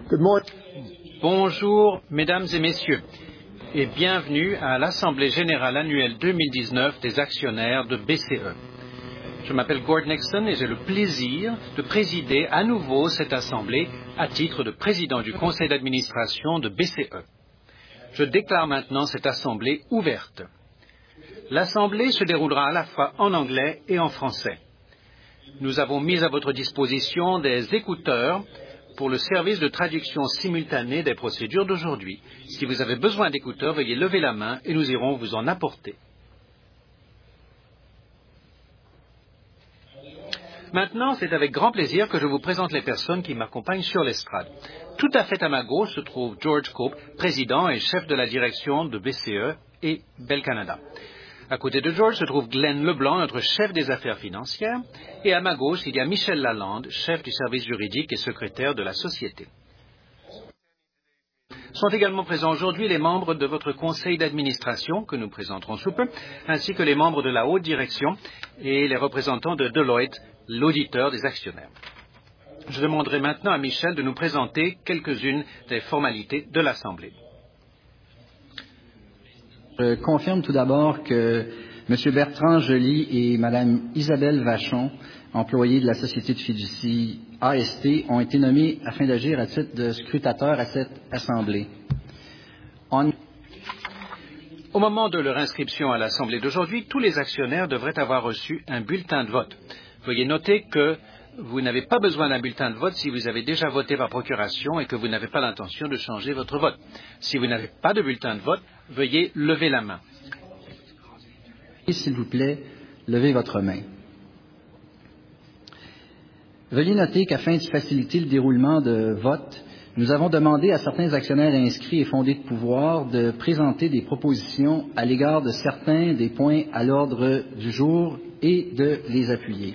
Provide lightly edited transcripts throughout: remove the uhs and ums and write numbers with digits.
Good morning. Bonjour, mesdames et messieurs, et bienvenue à l'Assemblée générale annuelle 2019 des actionnaires de BCE. Je m'appelle Gord Nixon et j'ai le plaisir de présider à nouveau cette assemblée à titre de président du conseil d'administration de BCE. Je déclare maintenant cette assemblée ouverte. L'assemblée se déroulera à la fois en anglais et en français. Nous avons mis à votre disposition des écouteurs pour le service de traduction simultanée des procédures d'aujourd'hui. Si vous avez besoin d'écouteurs, veuillez lever la main et nous irons vous en apporter. Maintenant, c'est avec grand plaisir que je vous présente les personnes qui m'accompagnent sur l'estrade. Tout à fait à ma gauche se trouve George Cope, président et chef de la direction de BCE et Bell Canada. À côté de George se trouve Glenn Leblanc, notre chef des affaires financières, et à ma gauche, il y a Michel Lalande, chef du service juridique et secrétaire de la société. Sont également présents aujourd'hui les membres de votre conseil d'administration, que nous présenterons sous peu, ainsi que les membres de la haute direction et les représentants de Deloitte, l'auditeur des actionnaires. Je demanderai maintenant à Michel de nous présenter quelques-unes des formalités de l'Assemblée. Je confirme tout d'abord que M. Bertrand Joly et Mme Isabelle Vachon, employés de la société de fiducie AST, ont été nommés afin d'agir à titre de scrutateurs à cette Assemblée. Au moment de leur inscription à l'Assemblée d'aujourd'hui, tous les actionnaires devraient avoir reçu un bulletin de vote. Veuillez noter que vous n'avez pas besoin d'un bulletin de vote si vous avez déjà voté par procuration et que vous n'avez pas l'intention de changer votre vote. Si vous n'avez pas de bulletin de vote, veuillez lever la main. Et s'il vous plaît, levez votre main. Veuillez noter qu'afin de faciliter le déroulement de vote, nous avons demandé à certains actionnaires inscrits et fondés de pouvoir de présenter des propositions à l'égard de certains des points à l'ordre du jour et de les appuyer.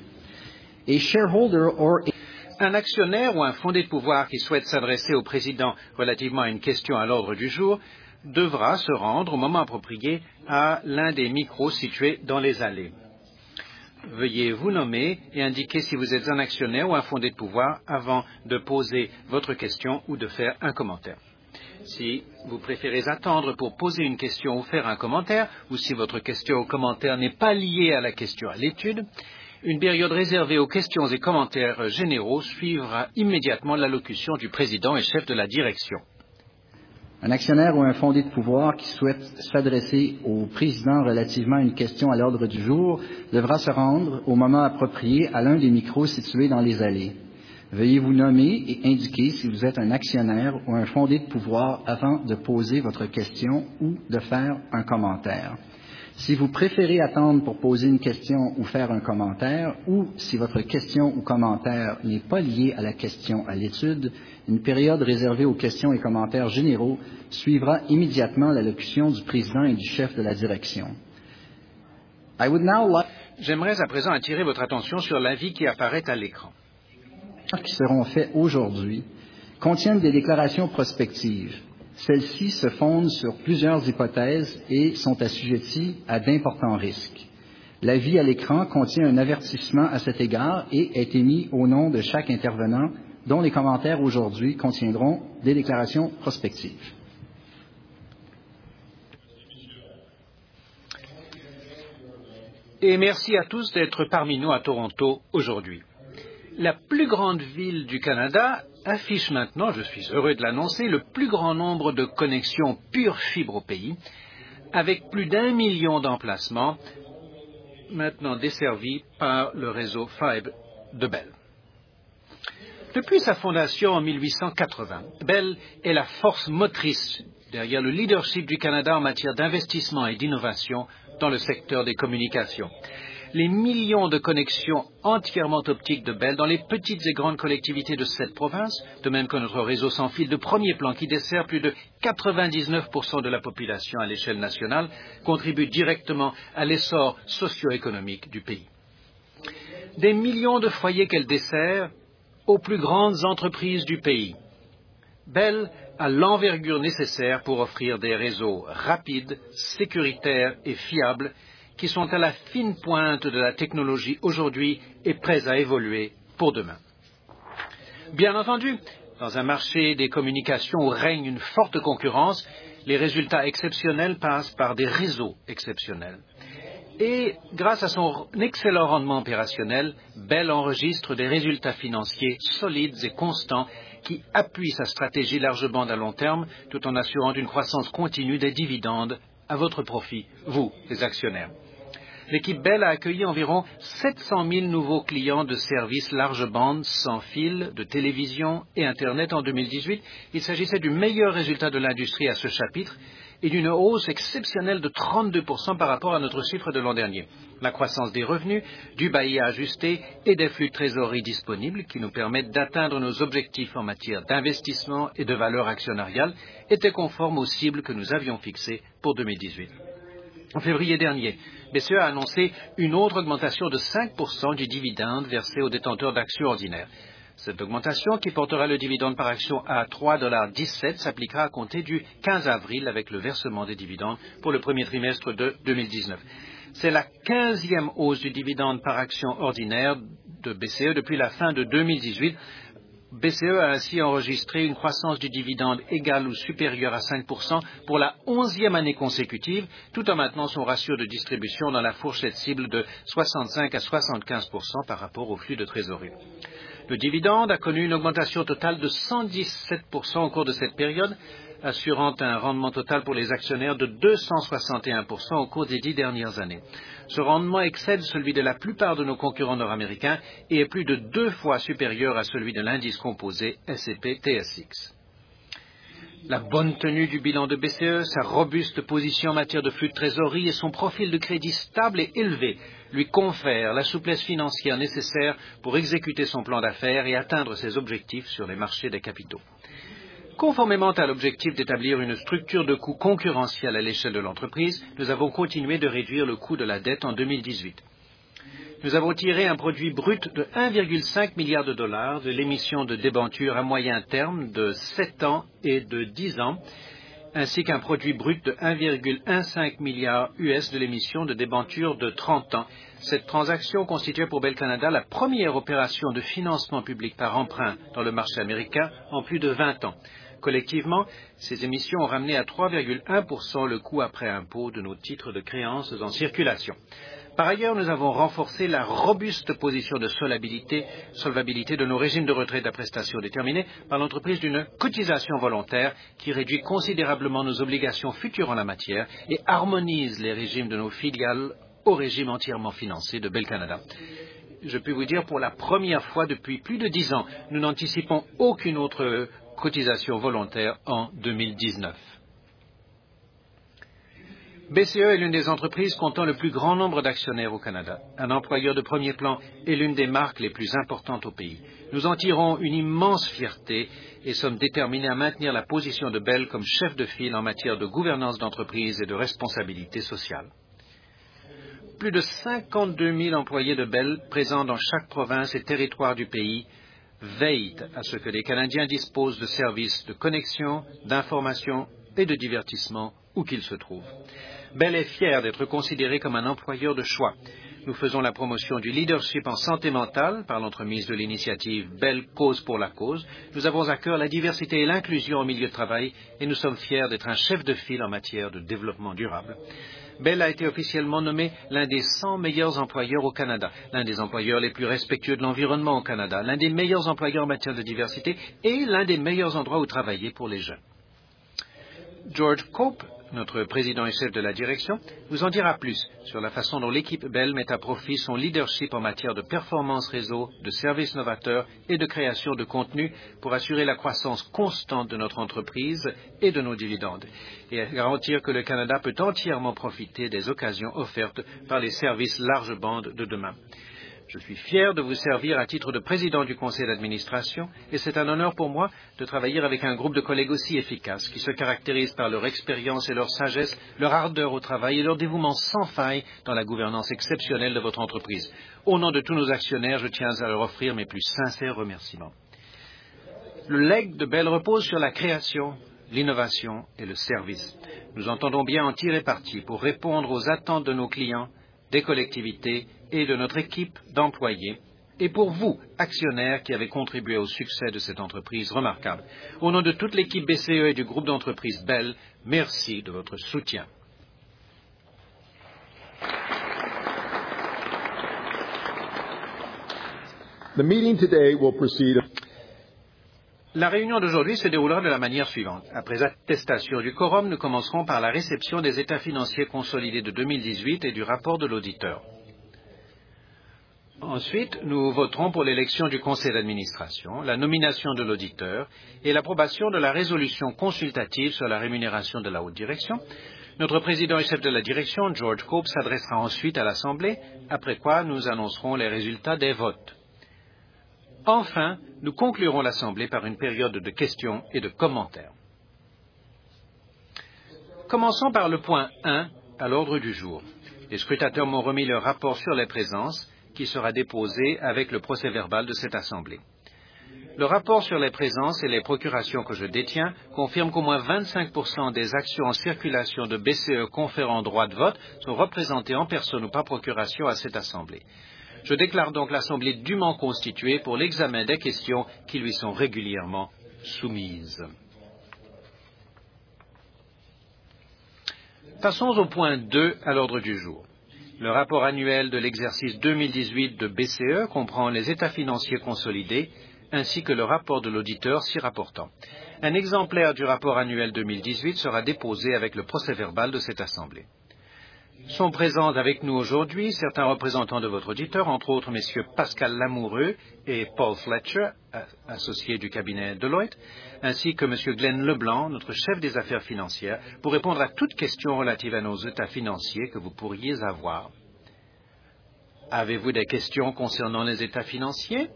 Un actionnaire ou un fondé de pouvoir qui souhaite s'adresser au président relativement à une question à l'ordre du jour devra se rendre au moment approprié à l'un des micros situés dans les allées. Veuillez vous nommer et indiquer si vous êtes un actionnaire ou un fondé de pouvoir avant de poser votre question ou de faire un commentaire. Si vous préférez attendre pour poser une question ou faire un commentaire, ou si votre question ou commentaire n'est pas lié à la question à l'étude, une période réservée aux questions et commentaires généraux suivra immédiatement l'allocution du président et chef de la direction. Un actionnaire ou un fondé de pouvoir qui souhaite s'adresser au président relativement à une question à l'ordre du jour devra se rendre au moment approprié à l'un des micros situés dans les allées. Veuillez vous nommer et indiquer si vous êtes un actionnaire ou un fondé de pouvoir avant de poser votre question ou de faire un commentaire. Si vous préférez attendre pour poser une question ou faire un commentaire, ou si votre question ou commentaire n'est pas lié à la question à l'étude, une période réservée aux questions et commentaires généraux suivra immédiatement l'allocution du président et du chef de la direction. J'aimerais à présent attirer votre attention sur l'avis qui apparaît à l'écran. Qui seront faits aujourd'hui contiennent des déclarations prospectives. Celles-ci se fondent sur plusieurs hypothèses et sont assujetties à d'importants risques. L'avis à l'écran contient un avertissement à cet égard et est émis au nom de chaque intervenant dont les commentaires aujourd'hui contiendront des déclarations prospectives. Et merci à tous d'être parmi nous à Toronto aujourd'hui. La plus grande ville du Canada affiche maintenant, je suis heureux de l'annoncer, le plus grand nombre de connexions pure fibre au pays, avec plus d'1 million d'emplacements maintenant desservis par le réseau fibre de Bell. Depuis sa fondation en 1880, Bell est la force motrice derrière le leadership du Canada en matière d'investissement et d'innovation dans le secteur des communications. Les millions de connexions entièrement optiques de Bell dans les petites et grandes collectivités de cette province, de même que notre réseau sans fil de premier plan qui dessert plus de 99% de la population à l'échelle nationale, contribuent directement à l'essor socio-économique du pays. Des millions de foyers qu'elle dessert aux plus grandes entreprises du pays. Bell a l'envergure nécessaire pour offrir des réseaux rapides, sécuritaires et fiables qui sont à la fine pointe de la technologie aujourd'hui et prêts à évoluer pour demain. Bien entendu, Dans un marché des communications où règne une forte concurrence, les résultats exceptionnels passent par des réseaux exceptionnels. Et grâce à son excellent rendement opérationnel, Bell enregistre des résultats financiers solides et constants qui appuient sa stratégie large bande à long terme tout en assurant une croissance continue des dividendes à votre profit, vous, les actionnaires. L'équipe Bell a accueilli environ 700 000 nouveaux clients de services large bande, sans fil, de télévision et Internet en 2018. Il s'agissait du meilleur résultat de l'industrie à ce chapitre et d'une hausse exceptionnelle de 32% par rapport à notre chiffre de l'an dernier. La croissance des revenus, du bailli ajusté et des flux de trésorerie disponibles qui nous permettent d'atteindre nos objectifs en matière d'investissement et de valeur actionnariale était conforme aux cibles que nous avions fixées pour 2018. En février dernier, BCE a annoncé une autre augmentation de 5% du dividende versé aux détenteurs d'actions ordinaires. Cette augmentation, qui portera le dividende par action à 3,17 $, s'appliquera à compter du 15 avril avec le versement des dividendes pour le premier trimestre de 2019. C'est la 15e hausse du dividende par action ordinaire de BCE depuis la fin de 2018. BCE a ainsi enregistré une croissance du dividende égale ou supérieure à 5% pour la 11e année consécutive, tout en maintenant son ratio de distribution dans la fourchette cible de 65 à 75% par rapport au flux de trésorerie. Le dividende a connu une augmentation totale de 117% au cours de cette période, assurant un rendement total pour les actionnaires de 261% au cours des 10 dernières années. Ce rendement excède celui de la plupart de nos concurrents nord-américains et est plus de 2 fois supérieur à celui de l'indice composé S&P TSX. La bonne tenue du bilan de BCE, sa robuste position en matière de flux de trésorerie et son profil de crédit stable et élevé lui confèrent la souplesse financière nécessaire pour exécuter son plan d'affaires et atteindre ses objectifs sur les marchés des capitaux. Conformément à l'objectif d'établir une structure de coûts concurrentielle à l'échelle de l'entreprise, nous avons continué de réduire le coût de la dette en 2018. Nous avons tiré un produit brut de 1,5 milliard de dollars de l'émission de débentures à moyen terme de 7 ans et de 10 ans, ainsi qu'un produit brut de 1,15 milliard US de l'émission de débentures de 30 ans. Cette transaction constituait pour Bell Canada la première opération de financement public par emprunt dans le marché américain en plus de 20 ans. Collectivement, ces émissions ont ramené à 3,1% le coût après impôt de nos titres de créances en circulation. Par ailleurs, nous avons renforcé la robuste position de solvabilité de nos régimes de retraite à prestations déterminées par l'entreprise d'une cotisation volontaire qui réduit considérablement nos obligations futures en la matière et harmonise les régimes de nos filiales au régime entièrement financé de Bell Canada. Je peux vous dire pour la première fois depuis plus de 10 ans, nous n'anticipons aucune autre cotisation volontaire en 2019. BCE est l'une des entreprises comptant le plus grand nombre d'actionnaires au Canada, un employeur de premier plan et l'une des marques les plus importantes au pays. Nous en tirons une immense fierté et sommes déterminés à maintenir la position de Bell comme chef de file en matière de gouvernance d'entreprise et de responsabilité sociale. Plus de 52 000 employés de Bell présents dans chaque province et territoire du pays veillent à ce que les Canadiens disposent de services de connexion, d'information et de divertissement où qu'ils se trouvent. Bell est fier d'être considéré comme un employeur de choix. Nous faisons la promotion du leadership en santé mentale par l'entremise de l'initiative Bell Cause pour la cause. Nous avons à cœur la diversité et l'inclusion au milieu de travail et nous sommes fiers d'être un chef de file en matière de développement durable. Bell a été officiellement nommé l'un des 100 meilleurs employeurs au Canada, l'un des employeurs les plus respectueux de l'environnement au Canada, l'un des meilleurs employeurs en matière de diversité et l'un des meilleurs endroits où travailler pour les jeunes. George Cope, notre président et chef de la direction, vous en dira plus sur la façon dont l'équipe Bell met à profit son leadership en matière de performance réseau, de services novateurs et de création de contenu pour assurer la croissance constante de notre entreprise et de nos dividendes et garantir que le Canada peut entièrement profiter des occasions offertes par les services large bande de demain. Je suis fier de vous servir à titre de président du conseil d'administration et c'est un honneur pour moi de travailler avec un groupe de collègues aussi efficaces qui se caractérisent par leur expérience et leur sagesse, leur ardeur au travail et leur dévouement sans faille dans la gouvernance exceptionnelle de votre entreprise. Au nom de tous nos actionnaires, je tiens à leur offrir mes plus sincères remerciements. Le legs de Bell repose sur la création, l'innovation et le service. Nous entendons bien en tirer parti pour répondre aux attentes de nos clients, des collectivités et de notre équipe d'employés et pour vous, actionnaires qui avez contribué au succès de cette entreprise remarquable. Au nom de toute l'équipe BCE et du groupe d'entreprises Bell, merci de votre soutien. The meeting today will proceed. La réunion d'aujourd'hui se déroulera de la manière suivante. Après attestation du quorum, nous commencerons par la réception des états financiers consolidés de 2018 et du rapport de l'auditeur. Ensuite, nous voterons pour l'élection du conseil d'administration, la nomination de l'auditeur et l'approbation de la résolution consultative sur la rémunération de la haute direction. Notre président et chef de la direction, George Cope, s'adressera ensuite à l'Assemblée, après quoi nous annoncerons les résultats des votes. Enfin, nous conclurons l'Assemblée par une période de questions et de commentaires. Commençons par le point 1 à l'ordre du jour. Les scrutateurs m'ont remis leur rapport sur les présences qui sera déposé avec le procès-verbal de cette Assemblée. Le rapport sur les présences et les procurations que je détiens confirme qu'au moins 25% des actions en circulation de BCE conférant droit de vote sont représentées en personne ou par procuration à cette Assemblée. Je déclare donc l'Assemblée dûment constituée pour l'examen des questions qui lui sont régulièrement soumises. Passons au point 2 à l'ordre du jour. Le rapport annuel de l'exercice 2018 de BCE comprend les états financiers consolidés ainsi que le rapport de l'auditeur s'y rapportant. Un exemplaire du rapport annuel 2018 sera déposé avec le procès-verbal de cette Assemblée. Sont présents avec nous aujourd'hui certains représentants de votre auditeur, entre autres messieurs Pascal Lamoureux et Paul Fletcher, associés du cabinet Deloitte, ainsi que monsieur Glenn Leblanc, notre chef des affaires financières, pour répondre à toute question relative à nos états financiers que vous pourriez avoir. Avez-vous des questions concernant les états financiers?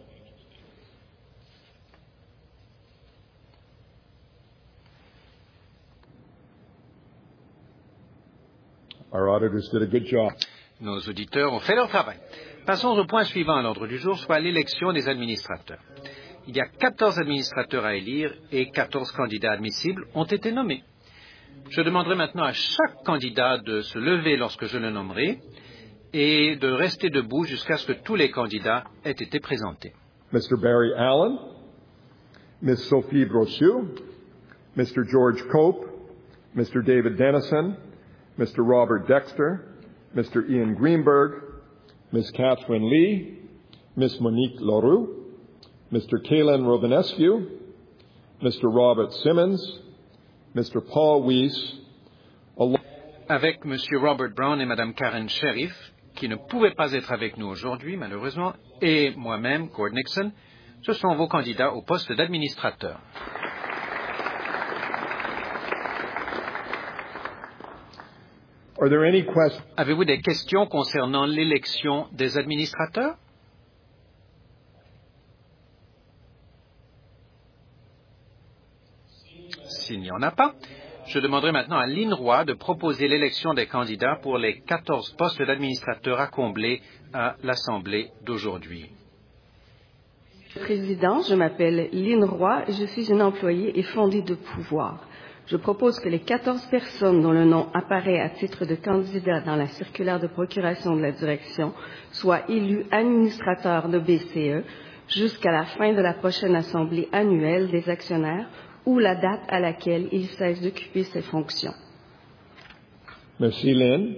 Our auditors did a good job. Nos auditeurs ont fait leur travail. Passons au point suivant à l'ordre du jour, soit l'élection des administrateurs. Il y a 14 administrateurs à élire et 14 candidats admissibles ont été nommés. Je demanderai maintenant à chaque candidat de se lever lorsque je le nommerai et de rester debout jusqu'à ce que tous les candidats aient été présentés. Mr. Barry Allen, Ms. Sophie Brochu, Mr. George Cope, Mr. David Dennison, Mr. Robert Dexter, Mr. Ian Greenberg, Ms. Catherine Lee, Ms. Monique Leroux, Mr. Kalen Robinescu, Mr. Robert Simmons, Mr. Paul Weiss, avec M. Robert Brown et Mme Karen Sheriff, qui ne pouvaient pas être avec nous aujourd'hui, malheureusement, et moi-même, Gord Nixon, ce sont vos candidats au poste d'administrateur. Avez-vous des questions concernant l'élection des administrateurs? S'il n'y en a pas, je demanderai maintenant à Lynn Roy de proposer l'élection des candidats pour les 14 postes d'administrateurs à combler à l'Assemblée d'aujourd'hui. Monsieur le Président, je m'appelle Lynn Roy et je suis une employée et fondée de pouvoir. Je propose que les 14 personnes dont le nom apparaît à titre de candidat dans la circulaire de procuration de la direction soient élues administrateurs de BCE jusqu'à la fin de la prochaine assemblée annuelle des actionnaires ou la date à laquelle ils cessent d'occuper ces fonctions. Merci, Lynn.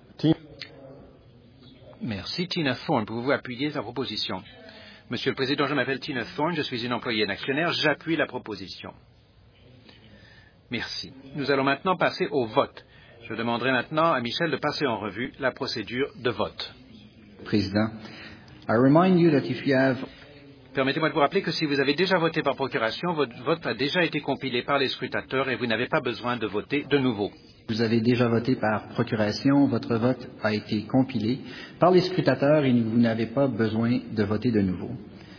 Merci, Tina Thorne. Pouvez-vous appuyer sa proposition? Monsieur le Président, je m'appelle Tina Thorne, je suis une employée et actionnaire. J'appuie la proposition. Merci. Nous allons maintenant passer au vote. Je demanderai maintenant à Michel de passer en revue la procédure de vote. Président, I remind you that if you have... Permettez-moi de vous rappeler que si vous avez déjà voté par procuration, votre vote a déjà été compilé par les scrutateurs et vous n'avez pas besoin de voter de nouveau. Vous avez déjà voté par procuration, votre vote a été compilé par les scrutateurs et vous n'avez pas besoin de voter de nouveau.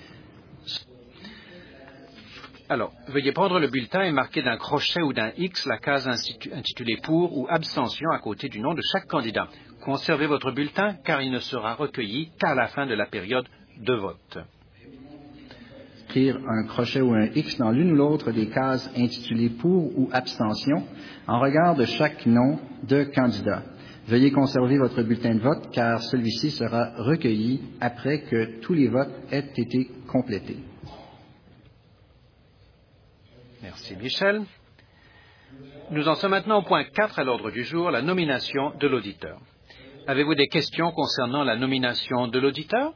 Alors, veuillez prendre le bulletin et marquer d'un crochet ou d'un X la case intitulée « Pour » ou « Abstention » à côté du nom de chaque candidat. Conservez votre bulletin car il ne sera recueilli qu'à la fin de la période de vote. Écrire un crochet ou un X dans l'une ou l'autre des cases intitulées « Pour » ou « Abstention » en regard de chaque nom de candidat. Veuillez conserver votre bulletin de vote car celui-ci sera recueilli après que tous les votes aient été complétés. Merci Michel. Nous en sommes maintenant au point 4 à l'ordre du jour, la nomination de l'auditeur. Avez-vous des questions concernant la nomination de l'auditeur?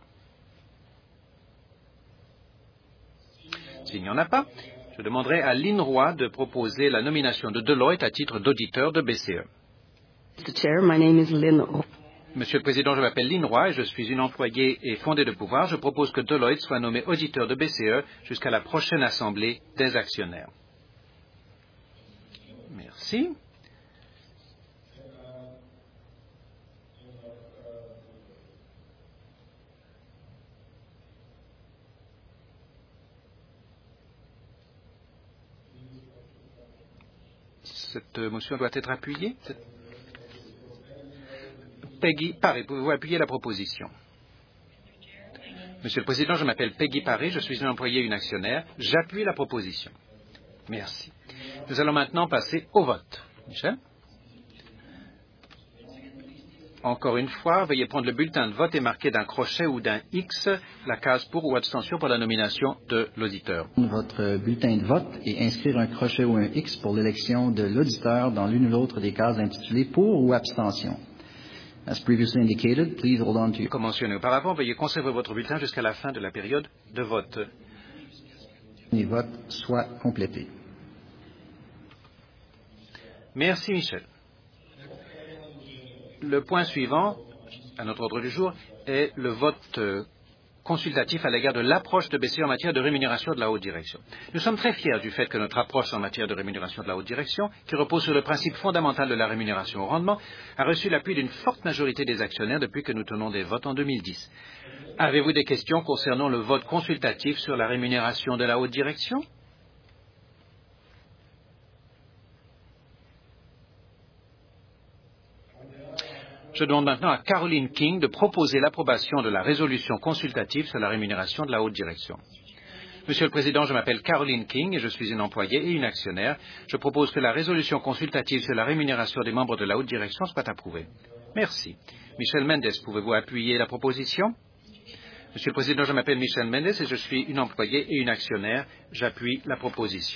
S'il n'y en a pas, je demanderai à Lynn Roy de proposer la nomination de Deloitte à titre d'auditeur de BCE. Mr. Chair, my name is Lynn Roy. Monsieur le Président, je m'appelle Lynn Roy et je suis une employée et fondée de pouvoir. Je propose que Deloitte soit nommé auditeur de BCE jusqu'à la prochaine assemblée des actionnaires. Merci. Cette motion doit être appuyée. Peggy Paré, pouvez-vous appuyer la proposition? Monsieur le Président, je m'appelle Peggy Paré, je suis une employée et une actionnaire. J'appuie la proposition. Merci. Nous allons maintenant passer au vote. Michel? Encore une fois, veuillez prendre le bulletin de vote et marquer d'un crochet ou d'un X la case pour ou abstention pour la nomination de l'auditeur. Votre bulletin de vote et inscrire un crochet ou un X pour l'élection de l'auditeur dans l'une ou l'autre des cases intitulées pour ou abstention. As previously indicated, please hold on to... Comme mentionné auparavant, veuillez conserver votre bulletin jusqu'à la fin de la période de vote. Les votes soient complétés. Merci Michel. Le point suivant, à notre ordre du jour, est le vote consultatif à l'égard de l'approche de BCE en matière de rémunération de la haute direction. Nous sommes très fiers du fait que notre approche en matière de rémunération de la haute direction, qui repose sur le principe fondamental de la rémunération au rendement, a reçu l'appui d'une forte majorité des actionnaires depuis que nous tenons des votes en 2010. Avez-vous des questions concernant le vote consultatif sur la rémunération de la haute direction? Je demande maintenant à Caroline King de proposer l'approbation de la résolution consultative sur la rémunération de la haute direction. Monsieur le Président, je m'appelle Caroline King et je suis une employée et une actionnaire. Je propose que la résolution consultative sur la rémunération des membres de la haute direction soit approuvée. Merci. Michel Mendes, pouvez-vous appuyer la proposition? Monsieur le Président, je m'appelle Michel Mendes et je suis une employée et une actionnaire. J'appuie la proposition.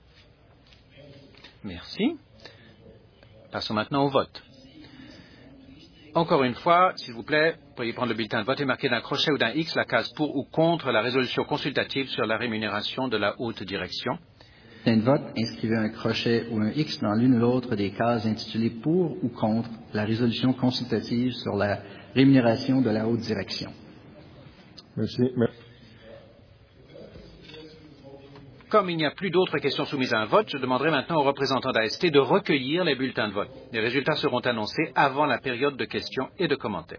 Merci. Passons maintenant au vote. Encore une fois, s'il vous plaît, pourriez prendre le bulletin de vote et marquer d'un crochet ou d'un X la case pour ou contre la résolution consultative sur la rémunération de la haute direction. Bulletin de vote, inscrivez un crochet ou un X dans l'une ou l'autre des cases intitulées pour ou contre la résolution consultative sur la rémunération de la haute direction. Merci. Comme il n'y a plus d'autres questions soumises à un vote, je demanderai maintenant aux représentants d'AST de recueillir les bulletins de vote. Les résultats seront annoncés avant la période de questions et de commentaires.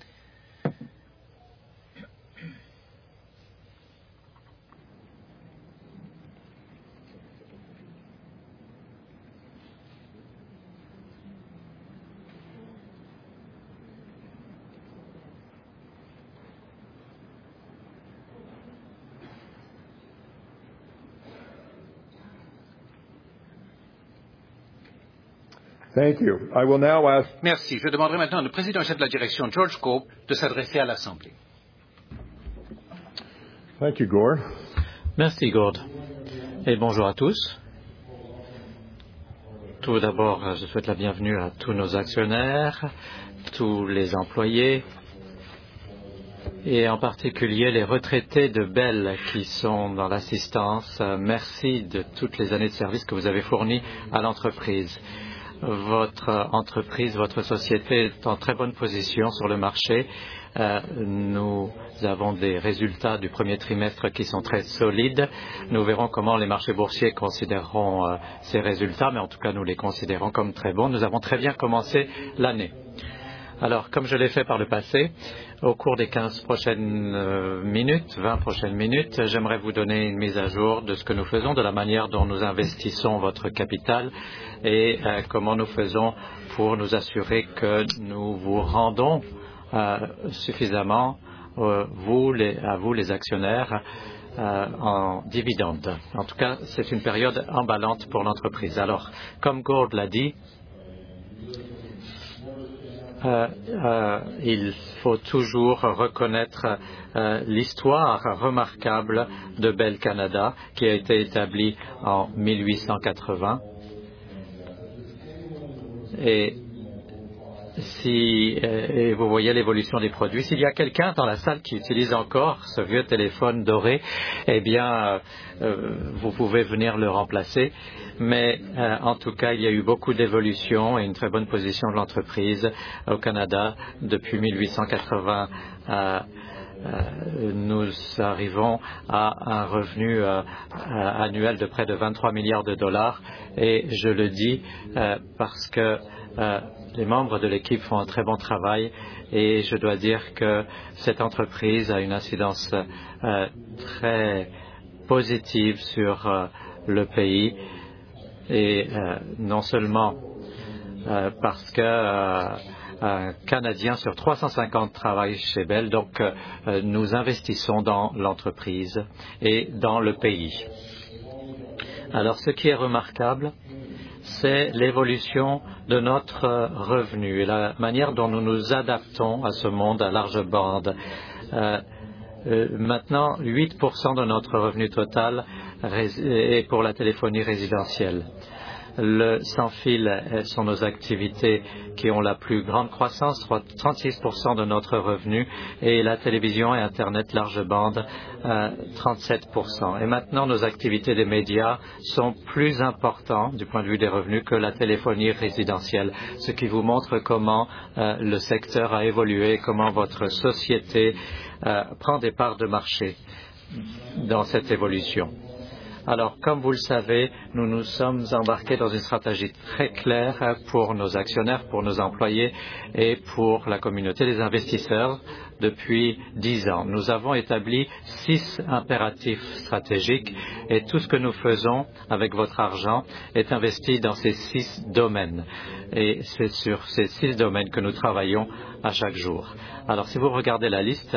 Thank you. I will now ask... Merci. Je demanderai maintenant au président-chef de la direction, George Cope, de s'adresser à l'Assemblée. Thank you, Gord. Merci, Gord. Et bonjour à tous. Tout d'abord, je souhaite la bienvenue à tous nos actionnaires, tous les employés et en particulier les retraités de Bell qui sont dans l'assistance. Merci de toutes les années de service que vous avez fournies à l'entreprise. Votre entreprise, votre société est en très bonne position sur le marché. Nous avons des résultats du premier trimestre qui sont très solides. Nous verrons comment les marchés boursiers considéreront ces résultats, mais en tout cas, nous les considérons comme très bons. Nous avons très bien commencé l'année. Alors, comme je l'ai fait par le passé, au cours des 15 prochaines minutes, 20 prochaines minutes, j'aimerais vous donner une mise à jour de ce que nous faisons, de la manière dont nous investissons votre capital et comment nous faisons pour nous assurer que nous vous rendons suffisamment, à vous les actionnaires, en dividendes. En tout cas, c'est une période emballante pour l'entreprise. Alors, comme Gord l'a dit, il faut toujours reconnaître l'histoire remarquable de Bell Canada qui a été établie en 1880. Et vous voyez l'évolution des produits. S'il y a quelqu'un dans la salle qui utilise encore ce vieux téléphone doré, eh bien, vous pouvez venir le remplacer. Mais en tout cas, il y a eu beaucoup d'évolution et une très bonne position de l'entreprise au Canada depuis 1880. Nous arrivons à un revenu annuel de près de 23 milliards de dollars et je le dis parce que les membres de l'équipe font un très bon travail et je dois dire que cette entreprise a une incidence très positive sur le pays et non seulement parce que un Canadien sur 350 travaille chez Bell, donc nous investissons dans l'entreprise et dans le pays. Alors ce qui est remarquable, c'est l'évolution de notre revenu et la manière dont nous nous adaptons à ce monde à large bande. Maintenant, 8% de notre revenu total est pour la téléphonie résidentielle. Le sans-fil sont nos activités qui ont la plus grande croissance, 36% de notre revenu, et la télévision et Internet large bande, 37%. Et maintenant, nos activités des médias sont plus importantes du point de vue des revenus que la téléphonie résidentielle, ce qui vous montre comment le secteur a évolué, comment votre société prend des parts de marché dans cette évolution. Alors, comme vous le savez, nous nous sommes embarqués dans une stratégie très claire pour nos actionnaires, pour nos employés et pour la communauté des investisseurs depuis 10 ans. Nous avons établi 6 impératifs stratégiques et tout ce que nous faisons avec votre argent est investi dans ces 6 domaines. Et c'est sur ces 6 domaines que nous travaillons à chaque jour. Alors, si vous regardez la liste,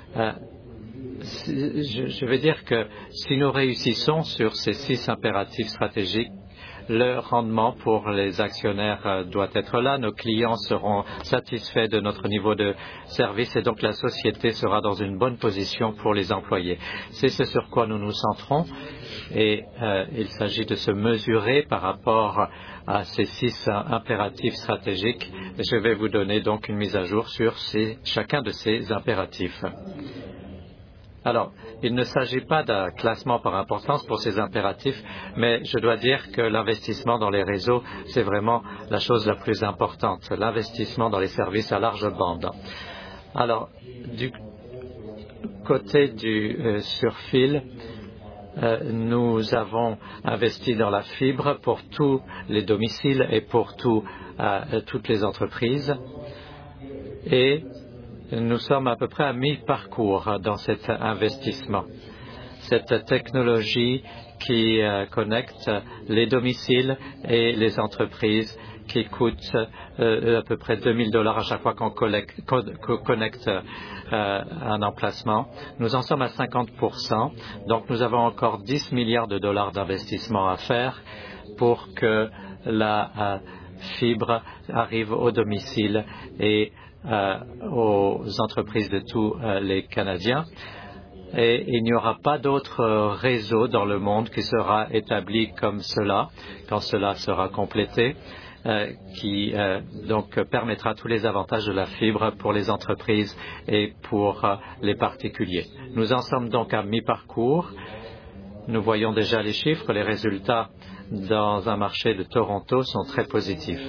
je vais dire que si nous réussissons sur ces 6 impératifs stratégiques, le rendement pour les actionnaires doit être là, nos clients seront satisfaits de notre niveau de service et donc la société sera dans une bonne position pour les employés. C'est ce sur quoi nous nous centrons et il s'agit de se mesurer par rapport à ces 6 impératifs stratégiques. Je vais vous donner donc une mise à jour sur chacun de ces impératifs. Alors, il ne s'agit pas d'un classement par importance pour ces impératifs, mais je dois dire que l'investissement dans les réseaux, c'est vraiment la chose la plus importante, l'investissement dans les services à large bande. Alors, du côté du sur-fil, nous avons investi dans la fibre pour tous les domiciles et pour toutes les entreprises. Et nous sommes à peu près à mi-parcours dans cet investissement. Cette technologie qui connecte les domiciles et les entreprises qui coûte à peu près $2 000 à chaque fois qu'on connecte un emplacement. Nous en sommes à 50%, donc nous avons encore 10 milliards de dollars d'investissement à faire pour que la fibre arrive au domicile et aux entreprises de tous les Canadiens. Et il n'y aura pas d'autre réseau dans le monde qui sera établi comme cela, quand cela sera complété, qui donc permettra tous les avantages de la fibre pour les entreprises et pour les particuliers. Nous en sommes donc à mi-parcours. Nous voyons déjà les chiffres, les résultats dans un marché de Toronto sont très positifs.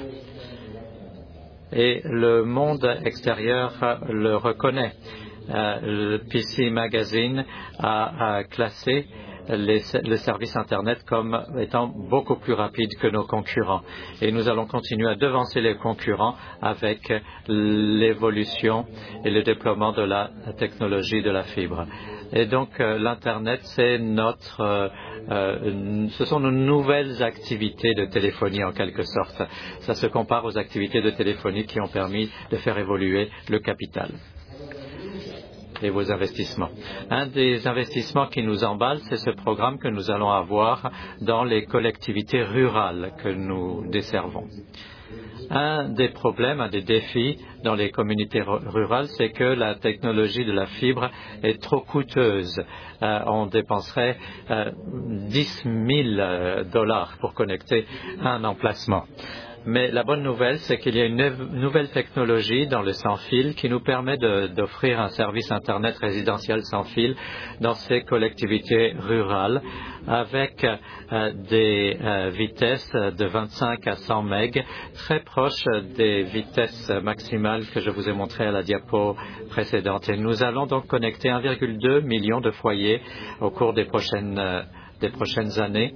Et le monde extérieur le reconnaît. Le PC Magazine a classé le service Internet comme étant beaucoup plus rapide que nos concurrents. Et nous allons continuer à devancer les concurrents avec l'évolution et le déploiement de la technologie de la fibre. Et donc l'Internet, c'est ce sont nos nouvelles activités de téléphonie en quelque sorte. Ça se compare aux activités de téléphonie qui ont permis de faire évoluer le capital. et vos investissements. Un des investissements qui nous emballe, c'est ce programme que nous allons avoir dans les collectivités rurales que nous desservons. Un des problèmes, un des défis dans les communautés rurales, c'est que la technologie de la fibre est trop coûteuse. On dépenserait 10 000 $ pour connecter un emplacement. Mais la bonne nouvelle, c'est qu'il y a une nouvelle technologie dans le sans-fil qui nous permet d'offrir un service Internet résidentiel sans fil dans ces collectivités rurales avec des vitesses de 25 à 100 MB, très proches des vitesses maximales que je vous ai montrées à la diapo précédente. Et nous allons donc connecter 1,2 million de foyers au cours des prochaines années.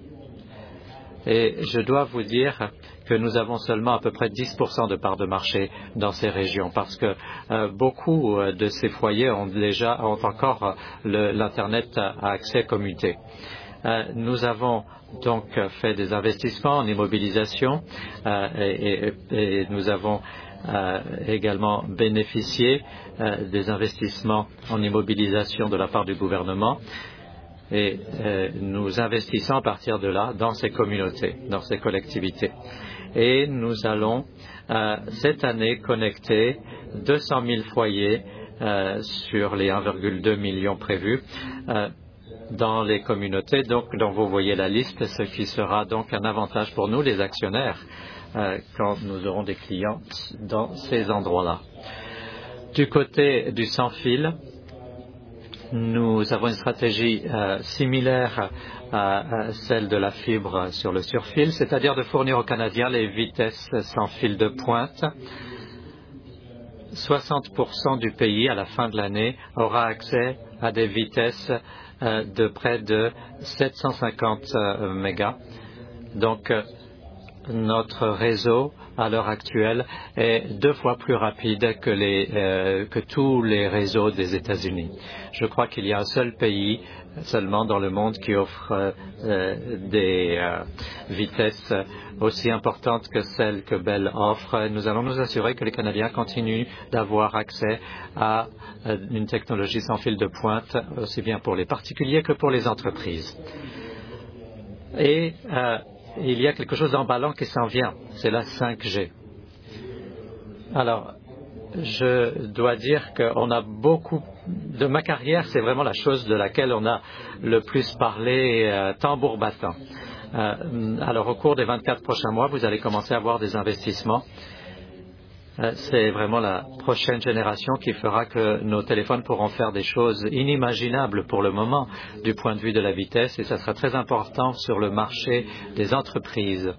Et je dois vous dire que nous avons seulement à peu près 10% de part de marché dans ces régions parce que beaucoup de ces foyers ont encore l'Internet à accès commuté. Nous avons donc fait des investissements en immobilisation et nous avons également bénéficié des investissements en immobilisation de la part du gouvernement. Et nous investissons à partir de là dans ces communautés, dans ces collectivités. Et nous allons cette année connecter 200 000 foyers sur les 1,2 million prévus dans les communautés. Donc, vous voyez la liste, ce qui sera donc un avantage pour nous, les actionnaires, quand nous aurons des clients dans ces endroits-là. Du côté du sans-fil, nous avons une stratégie similaire à celle de la fibre sur le sur-fil, c'est-à-dire de fournir aux Canadiens les vitesses sans fil de pointe. 60% du pays, à la fin de l'année, aura accès à des vitesses de près de 750 mégas. Donc, notre réseau, à l'heure actuelle, est 2 fois plus rapide que tous les réseaux des États-Unis. Je crois qu'il y a un seul pays seulement dans le monde qui offre des vitesses aussi importantes que celles que Bell offre. Nous allons nous assurer que les Canadiens continuent d'avoir accès à une technologie sans fil de pointe, aussi bien pour les particuliers que pour les entreprises. Et il y a quelque chose d'emballant qui s'en vient, c'est la 5G. Alors, je dois dire qu'on a beaucoup de ma carrière, c'est vraiment la chose de laquelle on a le plus parlé tambour battant. Alors, au cours des 24 prochains mois, vous allez commencer à avoir des investissements. C'est vraiment la prochaine génération qui fera que nos téléphones pourront faire des choses inimaginables pour le moment du point de vue de la vitesse et ça sera très important sur le marché des entreprises.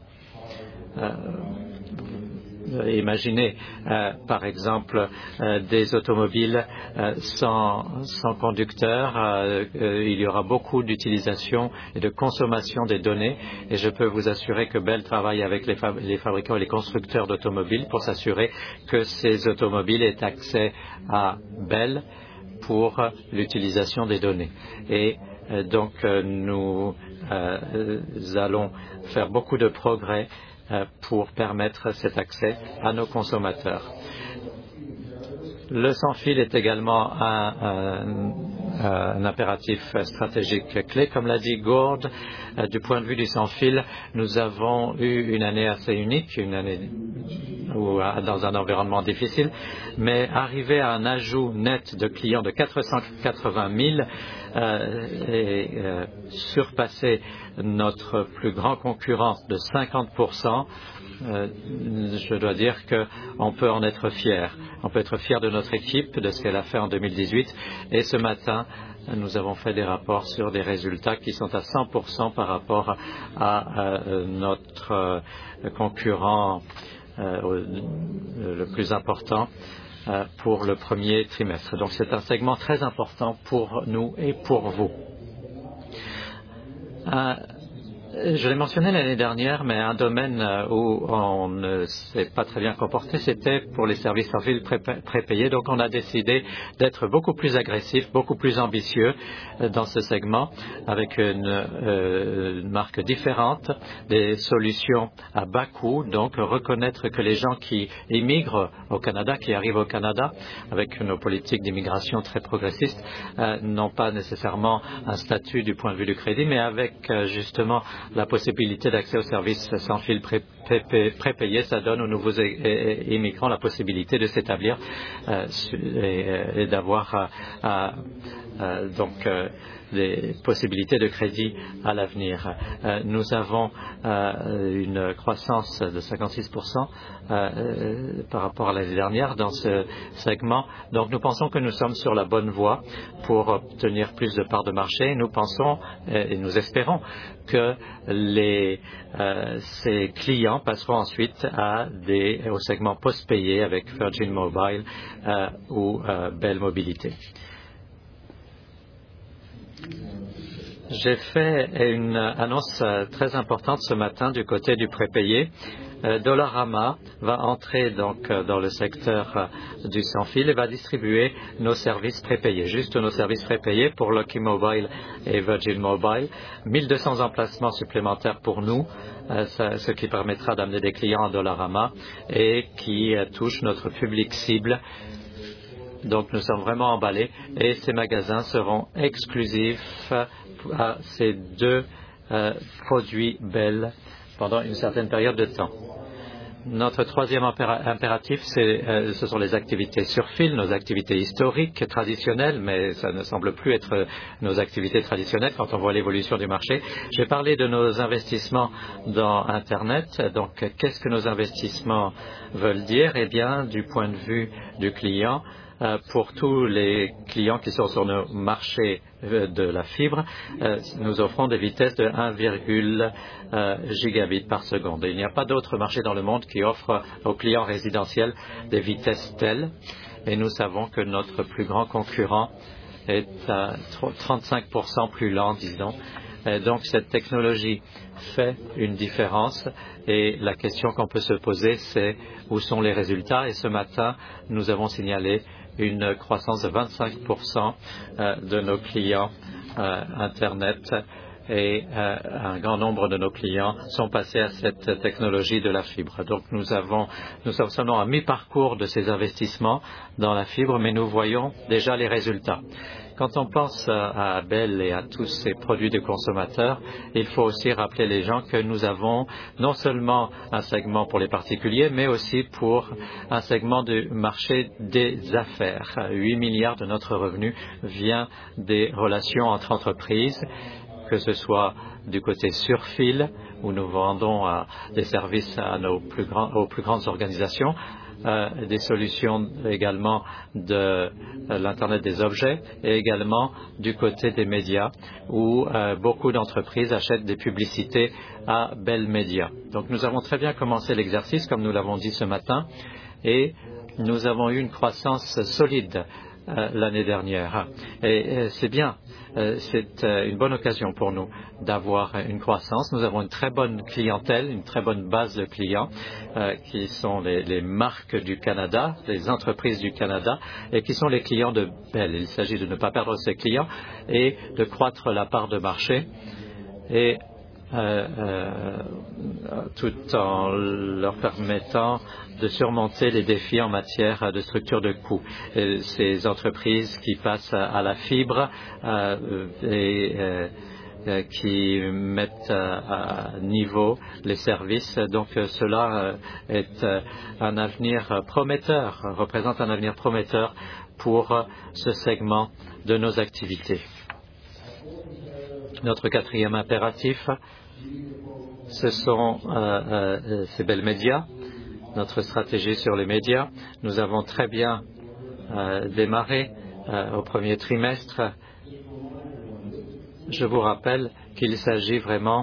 Imaginez, par exemple, des automobiles sans conducteur. Il y aura beaucoup d'utilisation et de consommation des données. Et je peux vous assurer que Bell travaille avec les fabricants et les constructeurs d'automobiles pour s'assurer que ces automobiles aient accès à Bell pour l'utilisation des données. Et donc, nous allons faire beaucoup de progrès pour permettre cet accès à nos consommateurs. Le sans-fil est également un impératif stratégique clé. Comme l'a dit Gord, du point de vue du sans-fil, nous avons eu une année assez unique, une année dans un environnement difficile, mais arriver à un ajout net de clients de 480 000 et surpasser notre plus grand concurrent de 50%, je dois dire qu'on peut en être fier. On peut être fier de notre équipe, de ce qu'elle a fait en 2018. Et ce matin, nous avons fait des rapports sur des résultats qui sont à 100% par rapport à notre concurrent le plus important pour le premier trimestre. Donc c'est un segment très important pour nous et pour vous. Je l'ai mentionné l'année dernière, mais un domaine où on ne s'est pas très bien comporté, c'était pour les services sans fil prépayés. Donc on a décidé d'être beaucoup plus agressif, beaucoup plus ambitieux dans ce segment, avec une marque différente, des solutions à bas coût, donc reconnaître que les gens qui immigrent au Canada, qui arrivent au Canada, avec nos politiques d'immigration très progressistes, n'ont pas nécessairement un statut du point de vue du crédit, mais avec justement la possibilité d'accès aux services sans fil prépayés, ça donne aux nouveaux immigrants la possibilité de s'établir et d'avoir des possibilités de crédit à l'avenir. Nous avons une croissance de 56% par rapport à l'année dernière dans ce segment. Donc nous pensons que nous sommes sur la bonne voie pour obtenir plus de parts de marché. Nous pensons et nous espérons que ces clients passeront ensuite au segment post-payé avec Virgin Mobile ou Bell Mobilité. J'ai fait une annonce très importante ce matin du côté du prépayé. Dollarama va entrer donc dans le secteur du sans-fil et va distribuer nos services prépayés, juste nos services prépayés pour Lockheed Mobile et Virgin Mobile. 1200 emplacements supplémentaires pour nous, ce qui permettra d'amener des clients à Dollarama et qui touche notre public cible. Donc nous sommes vraiment emballés et ces magasins seront exclusifs à ces deux produits Bell pendant une certaine période de temps. Notre troisième impératif, ce sont les activités sur fil, nos activités historiques, traditionnelles, mais ça ne semble plus être nos activités traditionnelles quand on voit l'évolution du marché. J'ai parlé de nos investissements dans Internet. Donc, qu'est-ce que nos investissements veulent dire? Eh bien, du point de vue du client, pour tous les clients qui sont sur nos marchés de la fibre, nous offrons des vitesses de 1,1 gigabit par seconde. Il n'y a pas d'autre marché dans le monde qui offre aux clients résidentiels des vitesses telles. Et nous savons que notre plus grand concurrent est à 35% plus lent, disons. Donc cette technologie fait une différence et la question qu'on peut se poser, c'est où sont les résultats? Et ce matin, nous avons signalé une croissance de 25% de nos clients Internet et un grand nombre de nos clients sont passés à cette technologie de la fibre. Donc nous sommes seulement à mi-parcours de ces investissements dans la fibre, mais nous voyons déjà les résultats. Quand on pense à Bell et à tous ces produits de consommateurs, il faut aussi rappeler les gens que nous avons non seulement un segment pour les particuliers, mais aussi pour un segment du marché des affaires. 8 milliards de notre revenu vient des relations entre entreprises, que ce soit du côté sur fil, où nous vendons des services aux plus grandes organisations, des solutions également de l'Internet des objets et également du côté des médias où beaucoup d'entreprises achètent des publicités à Bell Media. Donc nous avons très bien commencé l'exercice comme nous l'avons dit ce matin et nous avons eu une croissance solide l'année dernière. Et c'est bien. C'est une bonne occasion pour nous d'avoir une croissance. Nous avons une très bonne clientèle, une très bonne base de clients qui sont les marques du Canada, les entreprises du Canada et qui sont les clients de Bell. Il s'agit de ne pas perdre ces clients et de croître la part de marché et tout en leur permettant de surmonter les défis en matière de structure de coûts. Ces entreprises qui passent à la fibre et qui mettent à niveau les services. Donc cela est un avenir prometteur, représente un avenir prometteur pour ce segment de nos activités. Notre quatrième impératif, ce sont ces Bell Media, notre stratégie sur les médias. Nous avons très bien démarré au premier trimestre. Je vous rappelle qu'il s'agit vraiment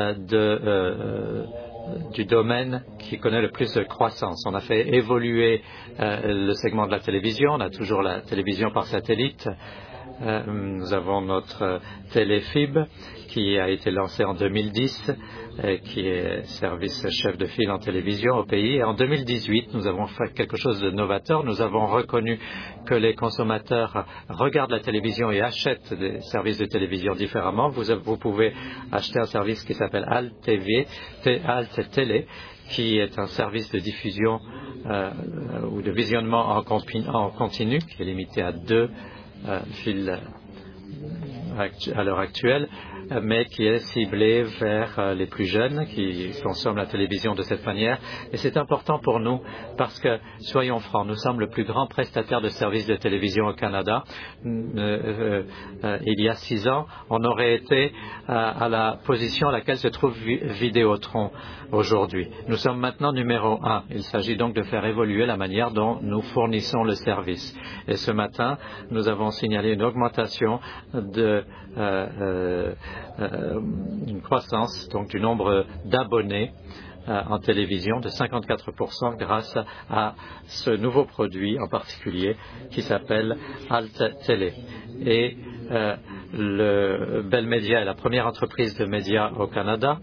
du domaine qui connaît le plus de croissance. On a fait évoluer le segment de la télévision. On a toujours la télévision par satellite. Nous avons notre Téléfib qui a été lancé en 2010, qui est service chef de file en télévision au pays. Et en 2018, nous avons fait quelque chose de novateur. Nous avons reconnu que les consommateurs regardent la télévision et achètent des services de télévision différemment. Vous pouvez acheter un service qui s'appelle Alt TV, Alt Télé, qui est un service de diffusion ou de visionnement en continu, qui est limité à 2 fils à l'heure actuelle, mais qui est ciblé vers les plus jeunes qui consomment la télévision de cette manière. Et c'est important pour nous parce que, soyons francs, nous sommes le plus grand prestataire de services de télévision au Canada. Il y a 6 ans, on aurait été à la position à laquelle se trouve Vidéotron aujourd'hui. Nous sommes maintenant numéro 1. Il s'agit donc de faire évoluer la manière dont nous fournissons le service. Et ce matin, nous avons signalé une augmentation une croissance donc du nombre d'abonnés en télévision de 54% grâce à ce nouveau produit en particulier qui s'appelle Alt Télé. Et Bell Media est la première entreprise de médias au Canada.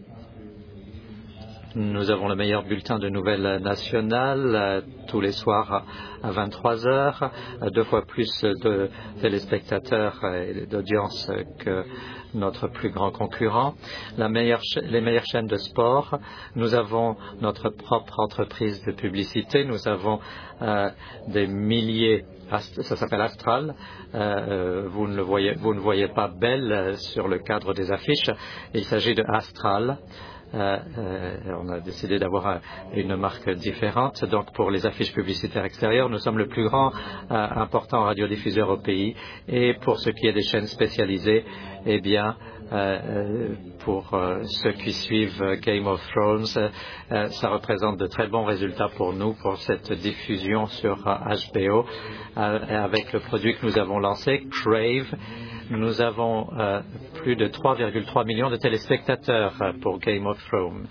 Nous avons le meilleur bulletin de nouvelles nationales tous les soirs à 23 heures, 2 fois plus de téléspectateurs et d'audience que notre plus grand concurrent. Les meilleures chaînes de sport. Nous avons notre propre entreprise de publicité. Nous avons des milliers. Ça s'appelle Astral. Vous ne voyez pas Bell sur le cadre des affiches. Il s'agit de Astral. On a décidé d'avoir une marque différente. Donc, pour les affiches publicitaires extérieures, nous sommes le plus grand important radiodiffuseur au pays. Et pour ce qui est des chaînes spécialisées, eh bien, pour ceux qui suivent Game of Thrones, ça représente de très bons résultats pour nous, pour cette diffusion sur HBO. Avec le produit que nous avons lancé, Crave, nous avons plus de 3,3 millions de téléspectateurs pour Game of Thrones.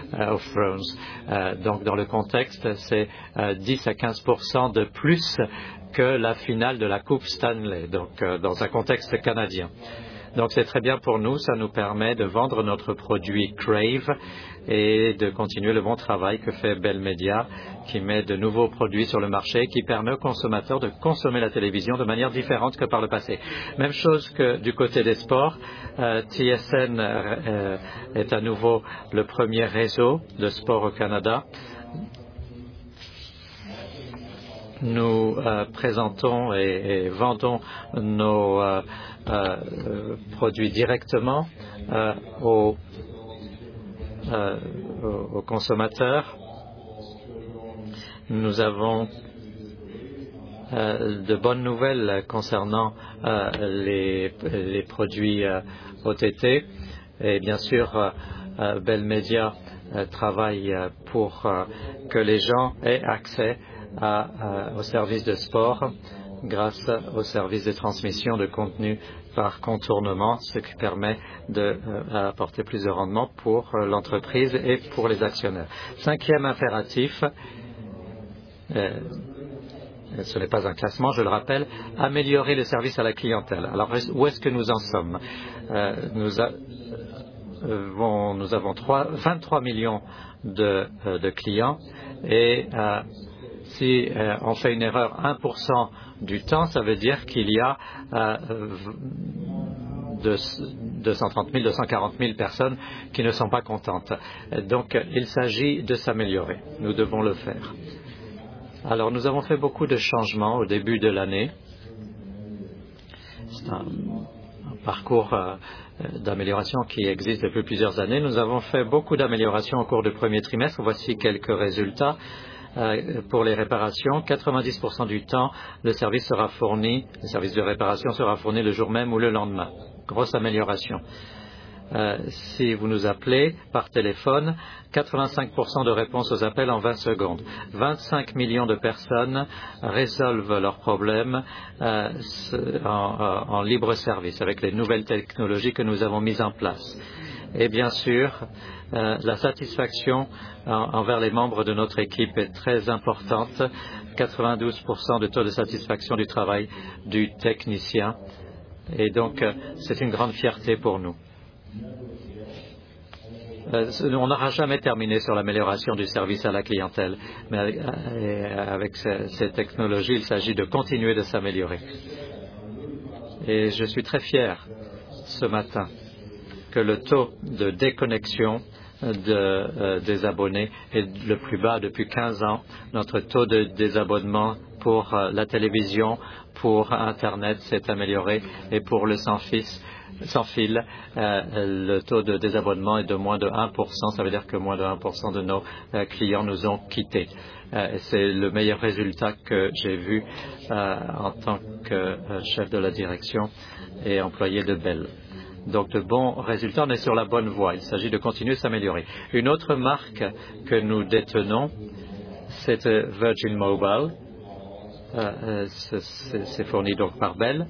Donc, dans le contexte, c'est 10 à 15% de plus que la finale de la Coupe Stanley, donc dans un contexte canadien. Donc c'est très bien pour nous, ça nous permet de vendre notre produit Crave et de continuer le bon travail que fait Bell Media, qui met de nouveaux produits sur le marché et qui permet aux consommateurs de consommer la télévision de manière différente que par le passé. Même chose que du côté des sports, TSN est à nouveau le premier réseau de sport au Canada. Nous présentons et vendons nos produits directement aux consommateurs. Nous avons de bonnes nouvelles concernant les produits OTT et bien sûr Bell Media travaille pour que les gens aient accès aux services de sport grâce aux services de transmission de contenu par contournement, ce qui permet d'apporter plus de rendement pour l'entreprise et pour les actionnaires. 5e impératif, ce n'est pas un classement, je le rappelle, améliorer le service à la clientèle. Alors, où est-ce que nous en sommes? Nous avons 23 millions de clients et si on fait une erreur 1% du temps, ça veut dire qu'il y a 230 000, 240 000 personnes qui ne sont pas contentes. Donc, il s'agit de s'améliorer. Nous devons le faire. Alors, nous avons fait beaucoup de changements au début de l'année. C'est un parcours d'amélioration qui existe depuis plusieurs années. Nous avons fait beaucoup d'améliorations au cours du premier trimestre. Voici quelques résultats. Pour les réparations, 90% du temps, le service de réparation sera fourni le jour même ou le lendemain. Grosse amélioration. Si vous nous appelez par téléphone, 85% de réponse aux appels en 20 secondes. 25 millions de personnes résolvent leurs problèmes en libre service avec les nouvelles technologies que nous avons mises en place. Et bien sûr, la satisfaction envers les membres de notre équipe est très importante. 92% de taux de satisfaction du travail du technicien Et donc, c'est une grande fierté pour nous. On n'aura jamais terminé sur l'amélioration du service à la clientèle, mais avec ces technologies, il s'agit de continuer de s'améliorer. Et je suis très fier ce matin que le taux de déconnexion des abonnés est le plus bas depuis 15 ans. Notre taux de désabonnement pour la télévision, pour Internet s'est amélioré et pour le sans fil, le taux de désabonnement est de moins de 1%. Ça veut dire que moins de 1% de nos clients nous ont quittés. C'est le meilleur résultat que j'ai vu en tant que chef de la direction et employé de Bell. Donc de bons résultats, on est sur la bonne voie. Il s'agit de continuer à s'améliorer. Une autre marque que nous détenons, c'est Virgin Mobile. C'est fourni donc par Bell.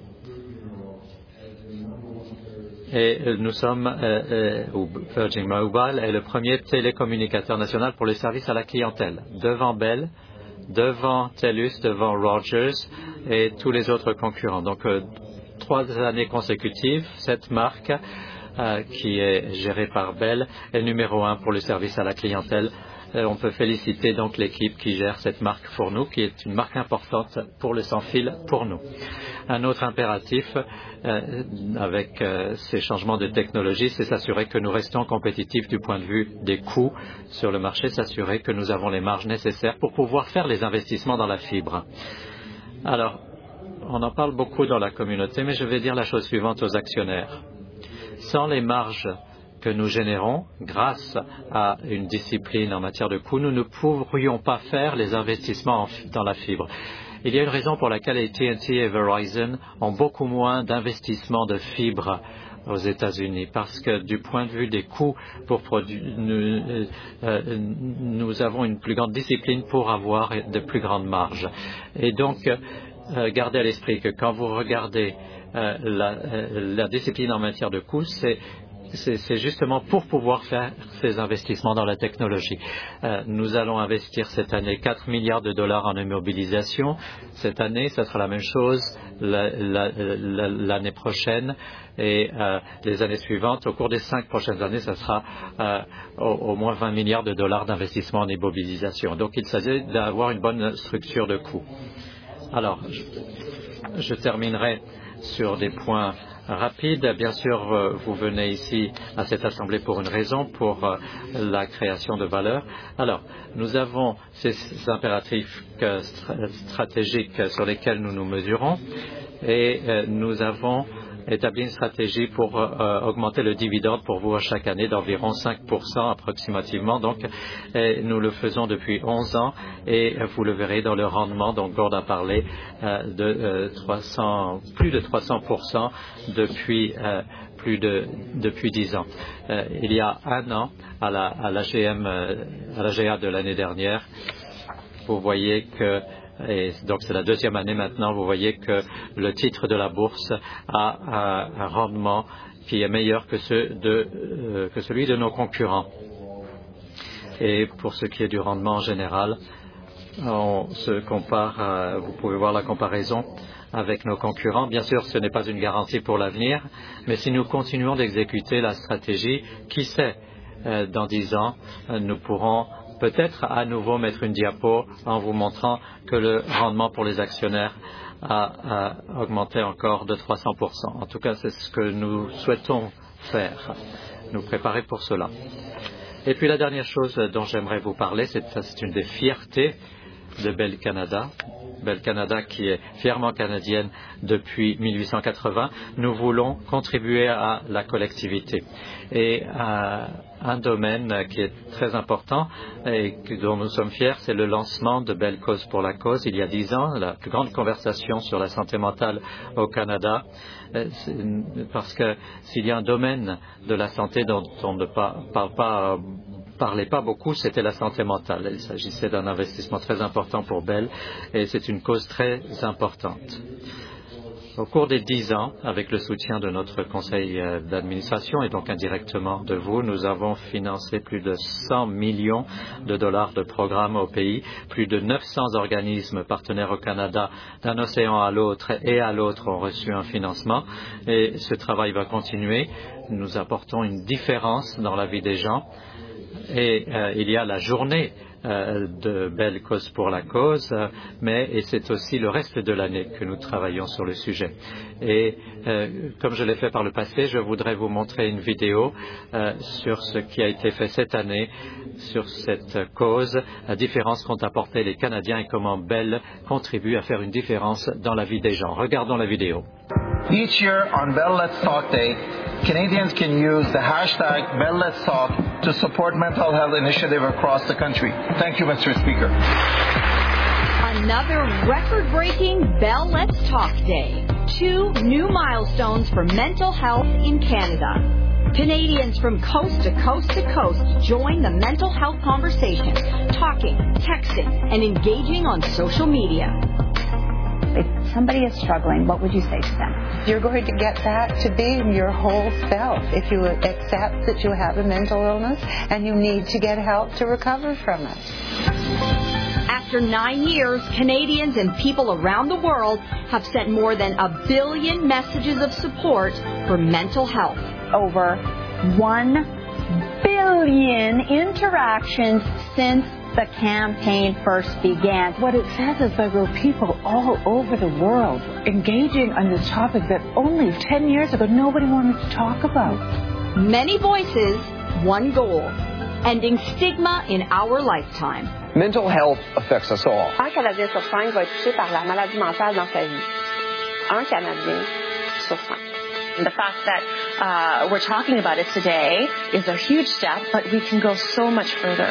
Et nous sommes, Virgin Mobile est le premier télécommunicateur national pour les services à la clientèle, devant Bell, devant TELUS, devant Rogers et tous les autres concurrents. Donc 3 années consécutives, cette marque qui est gérée par Bell est numéro 1 pour le service à la clientèle. On peut féliciter donc l'équipe qui gère cette marque pour nous, qui est une marque importante pour le sans-fil pour nous. Un autre impératif avec ces changements de technologie, c'est s'assurer que nous restons compétitifs du point de vue des coûts sur le marché, s'assurer que nous avons les marges nécessaires pour pouvoir faire les investissements dans la fibre. Alors, on en parle beaucoup dans la communauté, mais je vais dire la chose suivante aux actionnaires. Sans les marges que nous générons grâce à une discipline en matière de coûts, nous ne pourrions pas faire les investissements dans la fibre. Il y a une raison pour laquelle AT&T et Verizon ont beaucoup moins d'investissements de fibre aux États-Unis, parce que du point de vue des coûts pour nous avons une plus grande discipline pour avoir de plus grandes marges. Et donc, gardez à l'esprit que quand vous regardez la discipline en matière de coûts, c'est justement pour pouvoir faire ces investissements dans la technologie. Nous allons investir cette année 4 milliards de dollars en immobilisation. Cette année, ça sera la même chose l'année prochaine et les années suivantes. Au cours des 5 prochaines années, ça sera au moins 20 milliards de dollars d'investissement en immobilisation. Donc, il s'agit d'avoir une bonne structure de coûts. Alors, je terminerai sur des points rapide. Bien sûr, vous venez ici à cette assemblée pour une raison, pour la création de valeur. Alors, nous avons ces impératifs stratégiques sur lesquels nous nous mesurons et nous avons établi une stratégie pour augmenter le dividende pour vous à chaque année d'environ 5% approximativement. Donc, nous le faisons depuis 11 ans et vous le verrez dans le rendement. Donc, Gord a parlé de plus de 300% depuis 10 ans. Il y a un an, à la GA de l'année dernière, vous voyez que et donc c'est la deuxième année maintenant, vous voyez que le titre de la bourse a un rendement qui est meilleur que celui de nos concurrents. Et pour ce qui est du rendement en général, on se compare, vous pouvez voir la comparaison avec nos concurrents. Bien sûr, ce n'est pas une garantie pour l'avenir, mais si nous continuons d'exécuter la stratégie, qui sait, dans 10 ans, nous pourrons peut-être à nouveau mettre une diapo en vous montrant que le rendement pour les actionnaires a augmenté encore de 300%. En tout cas, c'est ce que nous souhaitons faire, nous préparer pour cela. Et puis la dernière chose dont j'aimerais vous parler, c'est une des fiertés de Bell Canada. Bell Canada qui est fièrement canadienne depuis 1880. Nous voulons contribuer à la collectivité. Et un domaine qui est très important et dont nous sommes fiers, c'est le lancement de Bell Cause pour la cause il y a 10 ans, la plus grande conversation sur la santé mentale au Canada. Parce que s'il y a un domaine de la santé dont on ne parlait pas beaucoup, c'était la santé mentale. Il s'agissait d'un investissement très important pour Bell et c'est une cause très importante. Au cours des 10 ans, avec le soutien de notre conseil d'administration et donc indirectement de vous, nous avons financé plus de 100 millions de dollars de programmes au pays. Plus de 900 organismes partenaires au Canada, d'un océan à l'autre et à l'autre, ont reçu un financement. Et ce travail va continuer. Nous apportons une différence dans la vie des gens. Et il y a la journée de Belle Cause pour la cause, et c'est aussi le reste de l'année que nous travaillons sur le sujet. Et comme je l'ai fait par le passé, je voudrais vous montrer une vidéo sur ce qui a été fait cette année sur cette cause, la différence qu'ont apporté les Canadiens et comment Bell contribue à faire une différence dans la vie des gens. Regardons la vidéo. Each year on Bell Let's Talk Day, Canadians can use the hashtag Bell Let's Talk to support mental health initiative across the country. Thank you, Mr. Speaker. Another record-breaking Bell Let's Talk Day. 2 new milestones for mental health in Canada. Canadians from coast to coast to coast join the mental health conversation, talking, texting, and engaging on social media. If somebody is struggling, what would you say to them? You're going to get back to being your whole self if you accept that you have a mental illness and you need to get help to recover from it. After 9 years, Canadians and people around the world have sent more than 1 billion messages of support for mental health. Over 1 billion interactions since the campaign first began. What it says is there were people all over the world engaging on this topic that only 10 years ago nobody wanted to talk about. Many voices, one goal, ending stigma in our lifetime. Mental health affects us all. Un Canadien sur 5 va être touché par la maladie mentale dans sa vie. Un Canadien sur 5. The fact that we're talking about it today is a huge step, but we can go so much further.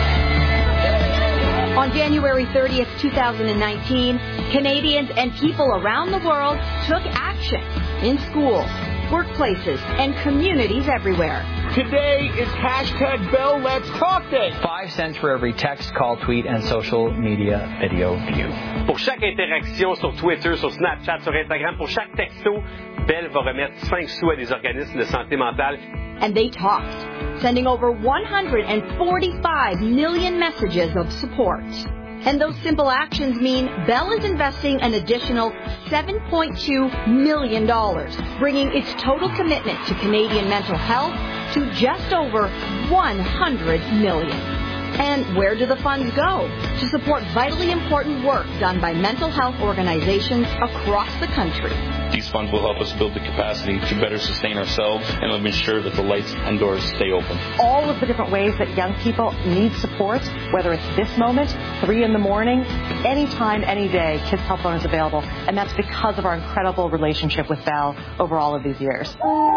On January 30th, 2019, Canadians and people around the world took action in schools, workplaces, and communities everywhere. Today is hashtag Bell Let's Talk Day. 5 cents for every text, call, tweet, and social media video view. Pour chaque interaction sur Twitter, sur Snapchat, sur Instagram, pour chaque texto, Bell va remettre 5 sous à des organismes de santé mentale. And they talked, sending over 145 million messages of support. And those simple actions mean Bell is investing an additional $7.2 million, bringing its total commitment to Canadian mental health to just over $100 million. And where do the funds go? To support vitally important work done by mental health organizations across the country. These funds will help us build the capacity to better sustain ourselves and will ensure that the lights and doors stay open. All of the different ways that young people need support, whether it's this moment, 3 in the morning, anytime, any day, Kids Helpline is available. And that's because of our incredible relationship with Bell over all of these years.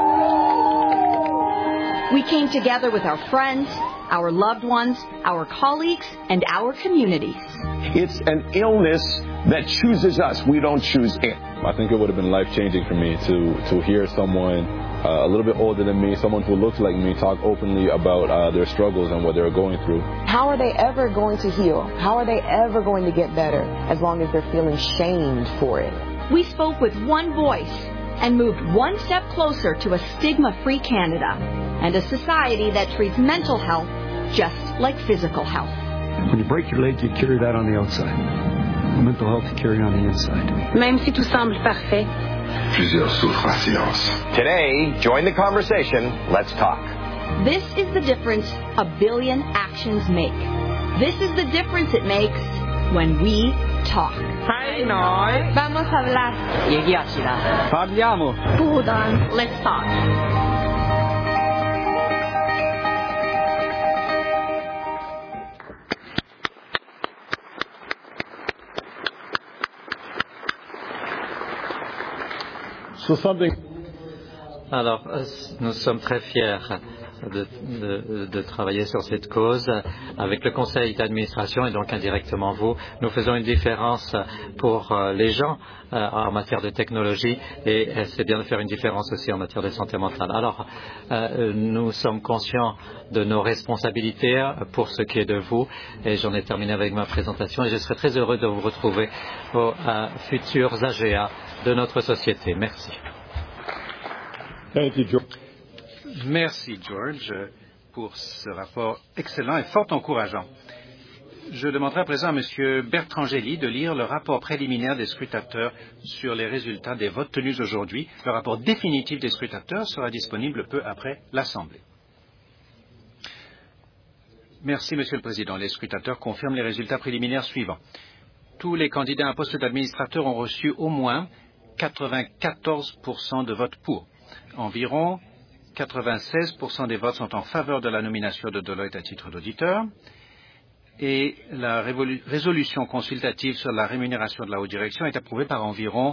We came together with our friends, our loved ones, our colleagues, and our communities. It's an illness that chooses us. We don't choose it. I think it would have been life-changing for me to hear someone a little bit older than me, someone who looks like me, talk openly about their struggles and what they're going through. How are they ever going to heal? How are they ever going to get better as long as they're feeling shamed for it? We spoke with one voice and moved one step closer to a stigma-free Canada and a society that treats mental health just like physical health. When you break your leg, you carry that on the outside. Mental health, you carry on the inside. Même si tout semble parfait. Plusieurs souffrent en silence. Today, join the conversation. Let's talk. This is the difference 1 billion actions make. This is the difference it makes when we talk. Hi, noi. Vamos a hablar. Parliamo. Hold on. Let's talk. Alors, nous sommes très fiers de travailler sur cette cause avec le conseil d'administration et donc indirectement vous. Nous faisons une différence pour les gens en matière de technologie et c'est bien de faire une différence aussi en matière de santé mentale. Alors, nous sommes conscients de nos responsabilités pour ce qui est de vous et j'en ai terminé avec ma présentation et je serai très heureux de vous retrouver aux futurs AGA de notre société. Merci. Thank you, George. Merci, George, pour ce rapport excellent et fort encourageant. Je demanderai à présent à M. Bertrand Gély de lire le rapport préliminaire des scrutateurs sur les résultats des votes tenus aujourd'hui. Le rapport définitif des scrutateurs sera disponible peu après l'Assemblée. Merci, Monsieur le Président. Les scrutateurs confirment les résultats préliminaires suivants. Tous les candidats à un poste d'administrateur ont reçu au moins 94% de votes pour. Environ 96% des votes sont en faveur de la nomination de Deloitte à titre d'auditeur. Et la résolution consultative sur la rémunération de la haute direction est approuvée par environ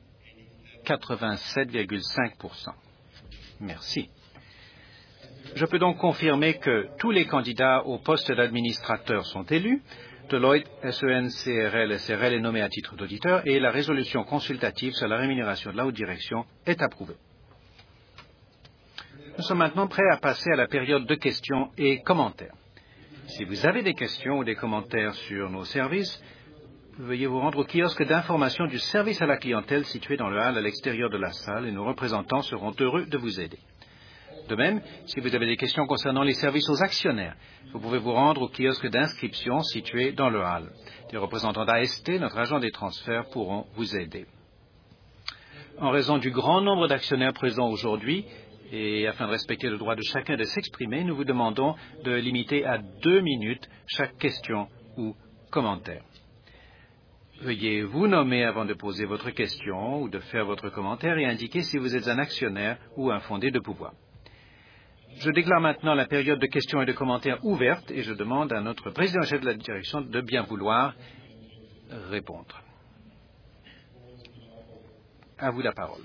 87,5%. Merci. Je peux donc confirmer que tous les candidats au poste d'administrateur sont élus. Deloitte SEN CRL SRL est nommé à titre d'auditeur et la résolution consultative sur la rémunération de la haute direction est approuvée. Nous sommes maintenant prêts à passer à la période de questions et commentaires. Si vous avez des questions ou des commentaires sur nos services, veuillez vous rendre au kiosque d'information du service à la clientèle situé dans le hall à l'extérieur de la salle et nos représentants seront heureux de vous aider. De même, si vous avez des questions concernant les services aux actionnaires, vous pouvez vous rendre au kiosque d'inscription situé dans le hall. Des représentants d'AST, notre agent des transferts, pourront vous aider. En raison du grand nombre d'actionnaires présents aujourd'hui, et afin de respecter le droit de chacun de s'exprimer, nous vous demandons de limiter à 2 minutes chaque question ou commentaire. Veuillez vous nommer avant de poser votre question ou de faire votre commentaire et indiquer si vous êtes un actionnaire ou un fondé de pouvoir. Je déclare maintenant la période de questions et de commentaires ouverte et je demande à notre président-chef de la direction de bien vouloir répondre. À vous la parole.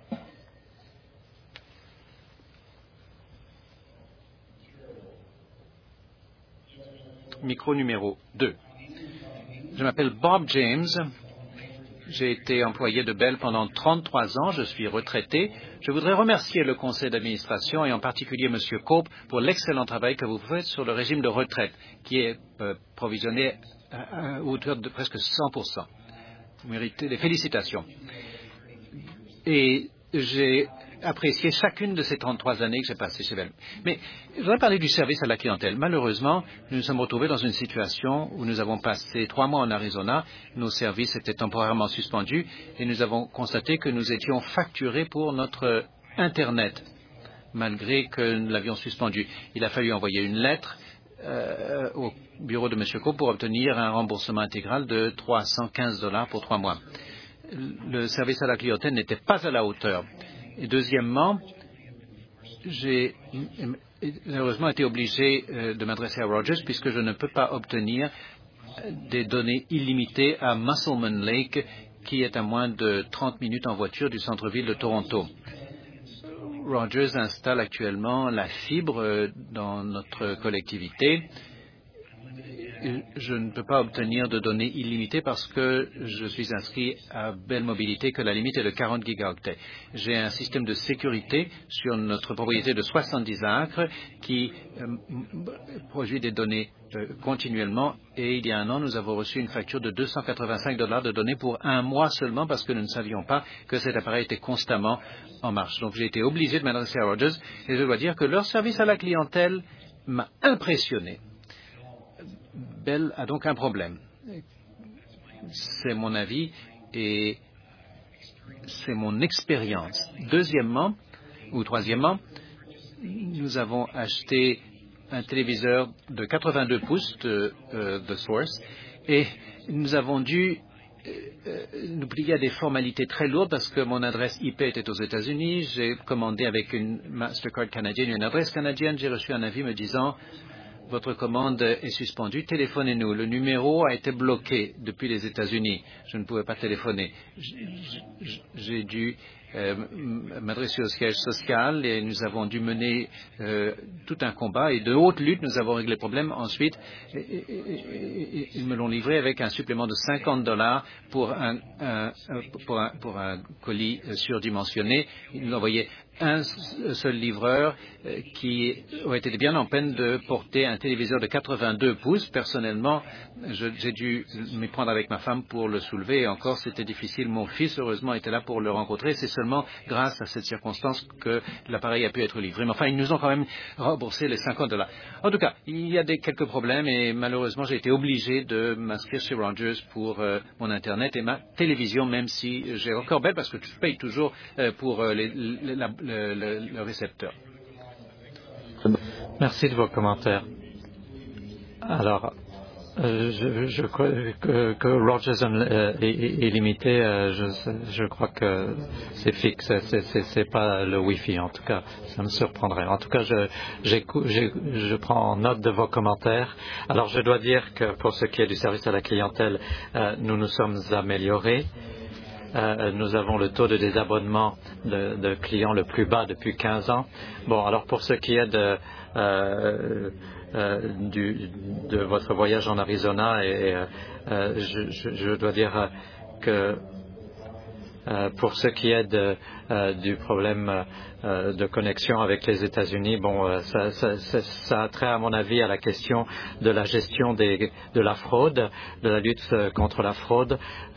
Micro numéro 2. Je m'appelle Bob James. J'ai été employé de Bell pendant 33 ans. Je suis retraité. Je voudrais remercier le conseil d'administration et en particulier M. Cope pour l'excellent travail que vous faites sur le régime de retraite qui est provisionné à hauteur de presque 100%. Vous méritez des félicitations. Et j'ai apprécié chacune de ces 33 années que j'ai passées chez Bell. Mais je voudrais parler du service à la clientèle. Malheureusement, nous nous sommes retrouvés dans une situation où nous avons passé 3 mois en Arizona. Nos services étaient temporairement suspendus et nous avons constaté que nous étions facturés pour notre Internet, malgré que nous l'avions suspendu. Il a fallu envoyer une lettre au bureau de M. Coe pour obtenir un remboursement intégral de $315 pour 3 mois. Le service à la clientèle n'était pas à la hauteur. Et deuxièmement, j'ai malheureusement été obligé de m'adresser à Rogers puisque je ne peux pas obtenir des données illimitées à Musselman Lake, qui est à moins de 30 minutes en voiture du centre-ville de Toronto. Rogers installe actuellement la fibre dans notre collectivité. Je ne peux pas obtenir de données illimitées parce que je suis inscrit à Bell Mobilité que la limite est de 40 gigaoctets. J'ai un système de sécurité sur notre propriété de 70 acres qui produit des données continuellement et il y a 1 an, nous avons reçu une facture de $285 de données pour 1 mois seulement parce que nous ne savions pas que cet appareil était constamment en marche. Donc j'ai été obligé de m'adresser à Rogers et je dois dire que leur service à la clientèle m'a impressionné. Bell a donc un problème. C'est mon avis et c'est mon expérience. Deuxièmement, ou troisièmement, nous avons acheté un téléviseur de 82 pouces de Source et nous avons dû nous plier à des formalités très lourdes parce que mon adresse IP était aux États-Unis. J'ai commandé avec une Mastercard canadienne une adresse canadienne. J'ai reçu un avis me disant votre commande est suspendue, téléphonez-nous. Le numéro a été bloqué depuis les États-Unis. Je ne pouvais pas téléphoner. J'ai dû m'adresser au siège social et nous avons dû mener tout un combat et de haute lutte, nous avons réglé le problème. Ensuite, ils me l'ont livré avec un supplément de $50 pour un colis surdimensionné. Ils nous envoyaient un seul livreur qui aurait été bien en peine de porter un téléviseur de 82 pouces. Personnellement, j'ai dû m'y prendre avec ma femme pour le soulever et encore c'était difficile. Mon fils, heureusement, était là pour le rencontrer. C'est ce seulement grâce à cette circonstance que l'appareil a pu être livré. Mais enfin, ils nous ont quand même remboursé les $50. En tout cas, il y a quelques problèmes et malheureusement, j'ai été obligé de m'inscrire chez Rogers pour mon Internet et ma télévision, même si j'ai encore Bell parce que je paye toujours pour le récepteur. Merci de vos commentaires. Alors, je crois que Rogers illimité, je crois que c'est fixe, c'est pas le Wi-Fi. En tout cas, ça me surprendrait. En tout cas, je prends note de vos commentaires. Alors, je dois dire que pour ce qui est du service à la clientèle, nous nous sommes améliorés. Nous avons le taux de désabonnement de clients le plus bas depuis 15 ans. Bon, alors pour ce qui est de votre voyage en Arizona, je dois dire que pour ce qui est du problème de connexion avec les États-Unis, bon, ça a trait à mon avis à la question de la gestion de la fraude, de la lutte contre la fraude.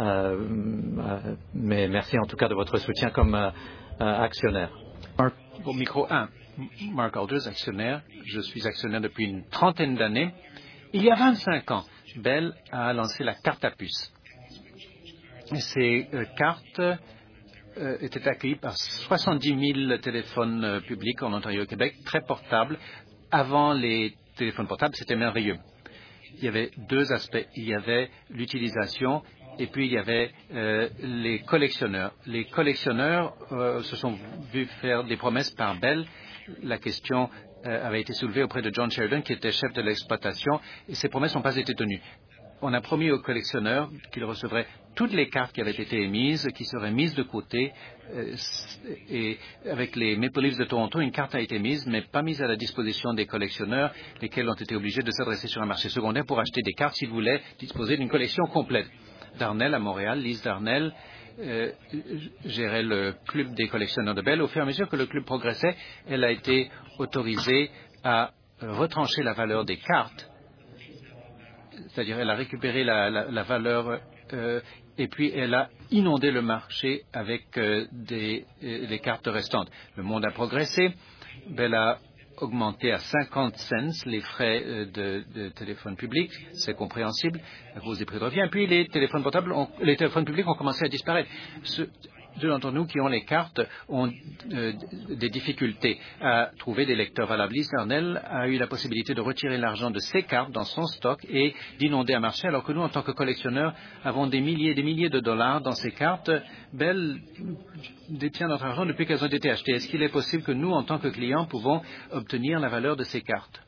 Mais merci en tout cas de votre soutien comme actionnaire. Au micro 1, Mark Alders, actionnaire. Je suis actionnaire depuis une trentaine d'années. Il y a 25 ans, Bell a lancé la carte à puce. Ces cartes étaient accueillies par 70 000 téléphones publics en Ontario et Québec, très portables. Avant les téléphones portables, c'était merveilleux. Il y avait deux aspects. Il y avait l'utilisation et puis il y avait les collectionneurs. Les collectionneurs se sont vus faire des promesses par Bell. La question avait été soulevée auprès de John Sheridan, qui était chef de l'exploitation, et ces promesses n'ont pas été tenues. On a promis aux collectionneurs qu'ils recevraient toutes les cartes qui avaient été émises, qui seraient mises de côté. Et avec les Maple Leafs de Toronto, une carte a été mise, mais pas mise à la disposition des collectionneurs, lesquels ont été obligés de s'adresser sur un marché secondaire pour acheter des cartes s'ils voulaient disposer d'une collection complète. Darnell, à Montréal, Lise Darnell, gérait le club des collectionneurs de Bell. Au fur et à mesure que le club progressait, elle a été autorisée à retrancher la valeur des cartes. C'est-à-dire elle a récupéré la valeur et puis elle a inondé le marché avec les cartes restantes. Le monde a progressé. Bell a augmenté à 50 cents les frais de téléphone public. C'est compréhensible à cause des prix de revient. Et puis les téléphones portables, les téléphones publics ont commencé à disparaître. Ceux d'entre nous qui ont les cartes ont des difficultés à trouver des lecteurs valables. Lise Darnell a eu la possibilité de retirer l'argent de ses cartes dans son stock et d'inonder un marché, alors que nous, en tant que collectionneurs, avons des milliers et des milliers de dollars dans ces cartes. Bell détient notre argent depuis qu'elles ont été achetées. Est-ce qu'il est possible que nous, en tant que clients, pouvons obtenir la valeur de ces cartes?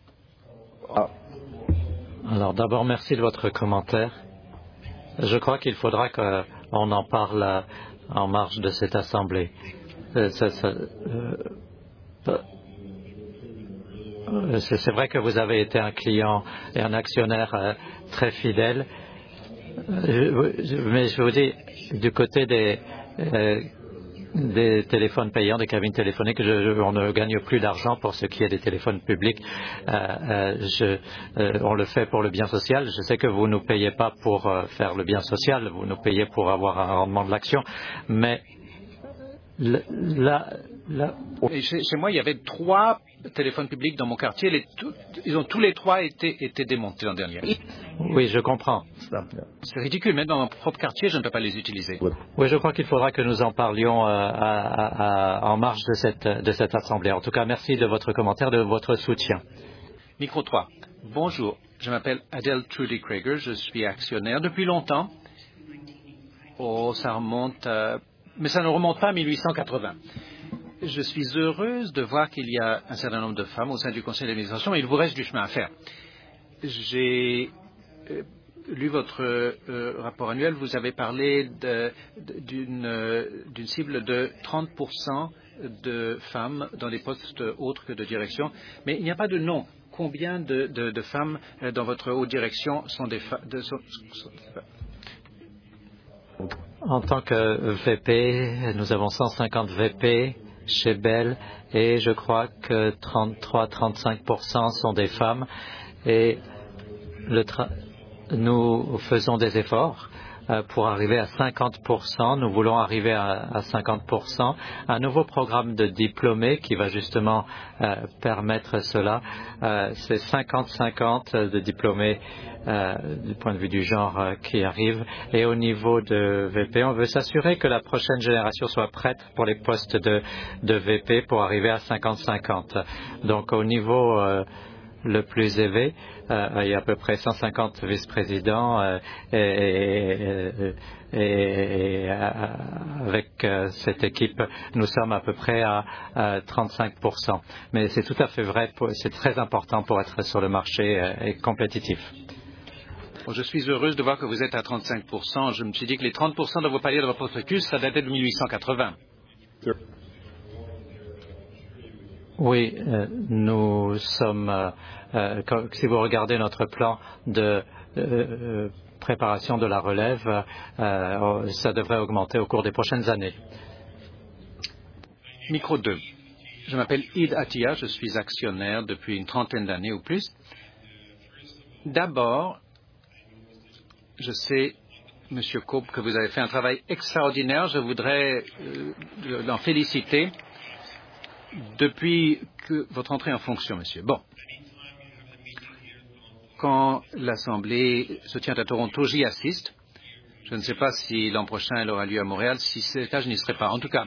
Alors d'abord, merci de votre commentaire. Je crois qu'il faudra qu'on en parle en marge de cette assemblée. C'est vrai que vous avez été un client et un actionnaire très fidèle, mais je vous dis, du côté des téléphones payants, des cabines téléphoniques, on ne gagne plus d'argent pour ce qui est des téléphones publics. On le fait pour le bien social. Je sais que vous ne nous payez pas pour faire le bien social, vous nous payez pour avoir un rendement de l'action, mais Et chez moi, il y avait 3 téléphones publics dans mon quartier. Ils ont tous les 3 été démontés l'an dernier. Oui, je comprends. C'est ridicule. Même dans mon propre quartier, je ne peux pas les utiliser. Oui, je crois qu'il faudra que nous en parlions en marge de cette assemblée. En tout cas, merci de votre commentaire, de votre soutien. Micro 3. Bonjour. Je m'appelle Adele Trudy Krager. Je suis actionnaire depuis longtemps. Oh, ça remonte... mais ça ne remonte pas à 1880. Je suis heureuse de voir qu'il y a un certain nombre de femmes au sein du conseil d'administration, mais il vous reste du chemin à faire. J'ai lu votre rapport annuel. Vous avez parlé d'une cible de 30% de femmes dans des postes autres que de direction, mais il n'y a pas de nom. Combien de femmes dans votre haute direction sont des femmes? En tant que VP, nous avons 150 VP chez Bell et je crois que 33-35% sont des femmes et nous faisons des efforts pour arriver à 50%. Nous voulons arriver à 50%. Un nouveau programme de diplômés qui va justement permettre cela. C'est 50-50 de diplômés du point de vue du genre qui arrivent. Et au niveau de VP, on veut s'assurer que la prochaine génération soit prête pour les postes de VP pour arriver à 50-50. Donc au niveau le plus élevé, il y a à peu près 150 vice-présidents et avec cette équipe, nous sommes à peu près à 35%. Mais c'est tout à fait vrai, c'est très important pour être sur le marché et compétitif. Bon, je suis heureuse de voir que vous êtes à 35%. Je me suis dit que les 30% dont vous parliez dans votre prospectus, ça datait de 1880. Oui, nous sommes, si vous regardez notre plan de préparation de la relève, ça devrait augmenter au cours des prochaines années. Micro 2. Je m'appelle Id Attia, je suis actionnaire depuis une trentaine d'années ou plus. D'abord, je sais, Monsieur Cope, que vous avez fait un travail extraordinaire. Je voudrais l'en féliciter. Depuis que votre entrée en fonction, monsieur. Bon. Quand l'Assemblée se tient à Toronto, j'y assiste. Je ne sais pas si l'an prochain elle aura lieu à Montréal. Si c'est le cas, je n'y serai pas. En tout cas,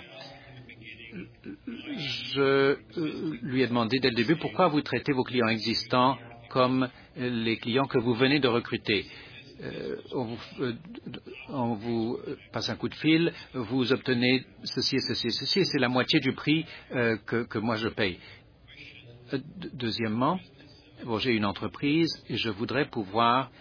je lui ai demandé dès le début pourquoi vous traitez vos clients existants comme les clients que vous venez de recruter. On vous passe un coup de fil, vous obtenez ceci et ceci et ceci, et c'est la moitié du prix que moi je paye. Deuxièmement, bon, j'ai une entreprise et je voudrais pouvoir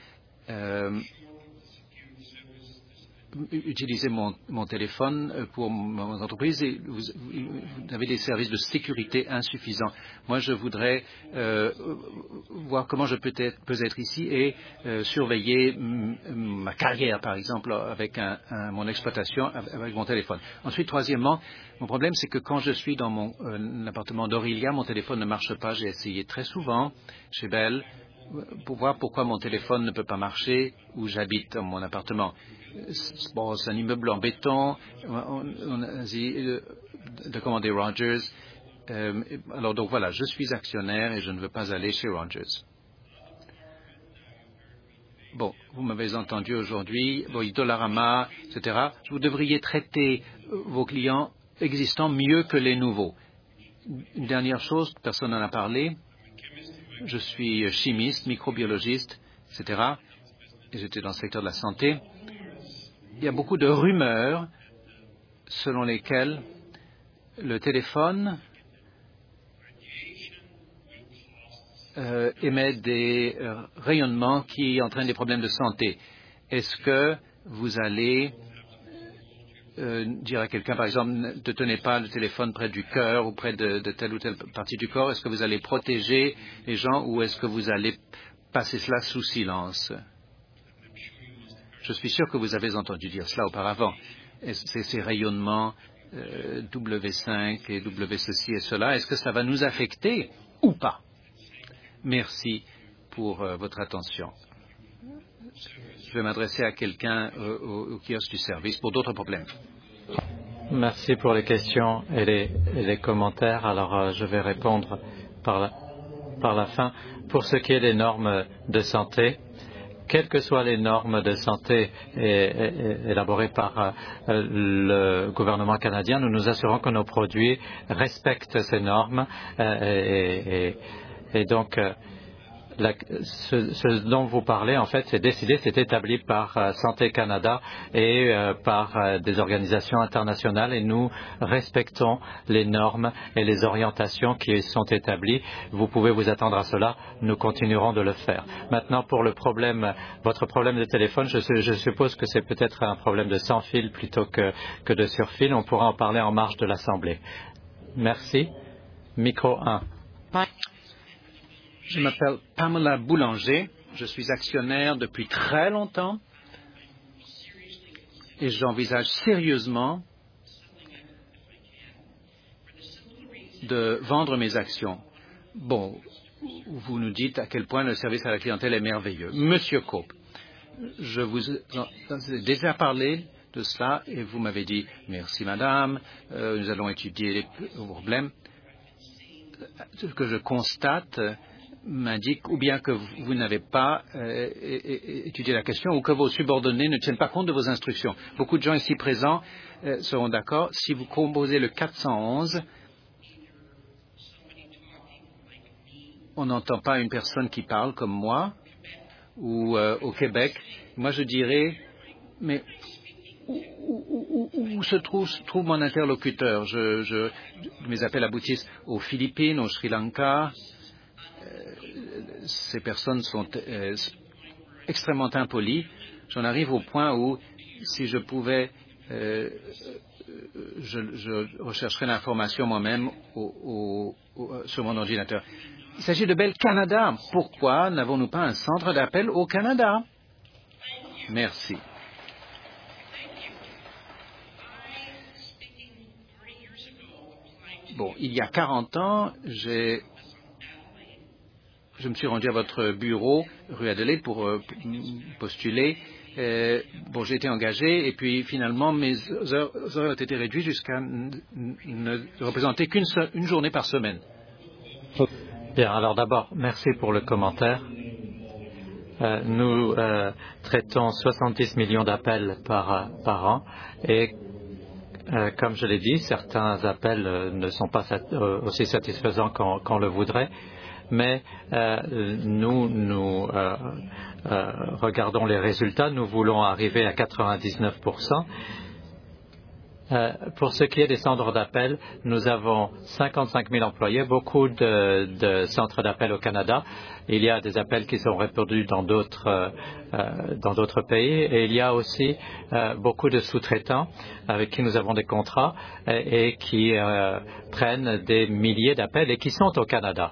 utiliser mon téléphone pour mon entreprise et vous avez des services de sécurité insuffisants. Moi, je voudrais voir comment je peux être ici et surveiller ma carrière, par exemple, avec mon exploitation avec mon téléphone. Ensuite, troisièmement, mon problème, c'est que quand je suis dans mon appartement d'Aurelia, mon téléphone ne marche pas. J'ai essayé très souvent chez Bell pour voir pourquoi mon téléphone ne peut pas marcher où j'habite dans mon appartement. Bon, c'est un immeuble en béton. On a essayé de commander Rogers. Alors donc voilà, je suis actionnaire et je ne veux pas aller chez Rogers. Bon, vous m'avez entendu aujourd'hui, bon, Dollarama, etc. Vous devriez traiter vos clients existants mieux que les nouveaux. Une dernière chose, personne n'en a parlé. Je suis chimiste, microbiologiste, etc. Et j'étais dans le secteur de la santé. Il y a beaucoup de rumeurs selon lesquelles le téléphone émet des rayonnements qui entraînent des problèmes de santé. Est-ce que vous allez dire à quelqu'un, par exemple, ne tenez pas le téléphone près du cœur ou près de telle ou telle partie du corps? Est-ce que vous allez protéger les gens ou est-ce que vous allez passer cela sous silence? Je suis sûr que vous avez entendu dire cela auparavant. Ces rayonnements W5 et W ceci et cela, est-ce que ça va nous affecter ou pas? Merci pour votre attention. Je vais m'adresser à quelqu'un au kiosque du service pour d'autres problèmes. Merci pour les questions et les commentaires. Alors, je vais répondre par la fin. Pour ce qui est des normes de santé, quelles que soient les normes de santé élaborées par le gouvernement canadien, nous nous assurons que nos produits respectent ces normes et donc ce dont vous parlez, en fait, c'est décidé, c'est établi par Santé Canada et par des organisations internationales et nous respectons les normes et les orientations qui sont établies. Vous pouvez vous attendre à cela, nous continuerons de le faire. Maintenant, pour le problème, votre problème de téléphone, je suppose que c'est peut-être un problème de sans fil plutôt que de sur fil. On pourra en parler en marge de l'Assemblée. Merci. Micro 1. Je m'appelle Pamela Boulanger, je suis actionnaire depuis très longtemps et j'envisage sérieusement de vendre mes actions. Bon, vous nous dites à quel point le service à la clientèle est merveilleux. Monsieur Cope, Je vous ai déjà parlé de cela et vous m'avez dit « Merci madame, nous allons étudier les problèmes ». Ce que je constate m'indique ou bien que vous n'avez pas étudié la question ou que vos subordonnés ne tiennent pas compte de vos instructions. Beaucoup de gens ici présents seront d'accord. Si vous composez le 411, on n'entend pas une personne qui parle comme moi ou au Québec. Moi, je dirais, mais où se trouve mon interlocuteur? Mes appels aboutissent aux Philippines, au Sri Lanka. Ces personnes sont extrêmement impolies. J'en arrive au point où, si je pouvais, je rechercherais l'information moi-même sur mon ordinateur. Il s'agit de Bell Canada. Pourquoi n'avons-nous pas un centre d'appel au Canada? Merci. Bon, il y a 40 ans, je me suis rendu à votre bureau, rue Adelaide, pour postuler. J'ai été engagé et puis finalement mes heures ont été réduites jusqu'à ne représenter qu'une journée par semaine. Bien, alors d'abord, merci pour le commentaire. Nous traitons 70 millions d'appels par an et comme je l'ai dit, certains appels ne sont pas aussi satisfaisants qu'on le voudrait, mais nous regardons les résultats. Nous voulons arriver à 99%. Pour ce qui est des centres d'appel, nous avons 55 000 employés, beaucoup de centres d'appel au Canada. Il y a des appels qui sont répandus dans d'autres pays et il y a aussi beaucoup de sous-traitants avec qui nous avons des contrats et qui prennent des milliers d'appels et qui sont au Canada.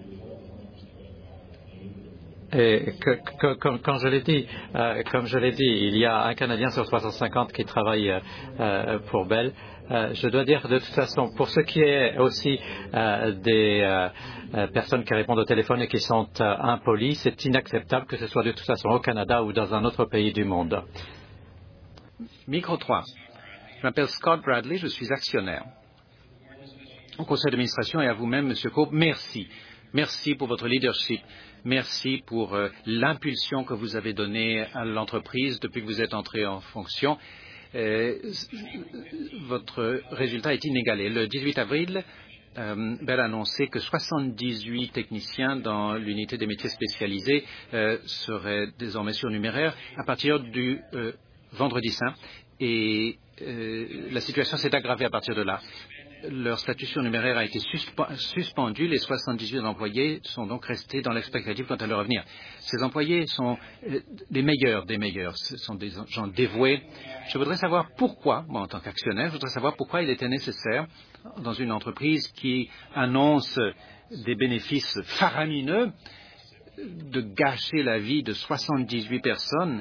Et comme je l'ai dit, il y a un Canadien sur 350 qui travaille pour Bell. Je dois dire de toute façon, pour ce qui est aussi des personnes qui répondent au téléphone et qui sont impolies, c'est inacceptable que ce soit de toute façon au Canada ou dans un autre pays du monde. Micro 3. Je m'appelle Scott Bradley, je suis actionnaire. Au conseil d'administration et à vous-même, Monsieur Cope, merci. Merci pour votre leadership. Merci pour l'impulsion que vous avez donnée à l'entreprise depuis que vous êtes entré en fonction. Votre résultat est inégalé. Le 18 avril, Bell a annoncé que 78 techniciens dans l'unité des métiers spécialisés seraient désormais surnuméraires à partir du vendredi saint. Et la situation s'est aggravée à partir de là. Leur statut surnuméraire a été suspendu. Les 78 employés sont donc restés dans l'expectative quant à leur avenir. Ces employés sont les meilleurs des meilleurs. Ce sont des gens dévoués. Je voudrais savoir pourquoi, moi en tant qu'actionnaire, je voudrais savoir pourquoi il était nécessaire, dans une entreprise qui annonce des bénéfices faramineux, de gâcher la vie de 78 personnes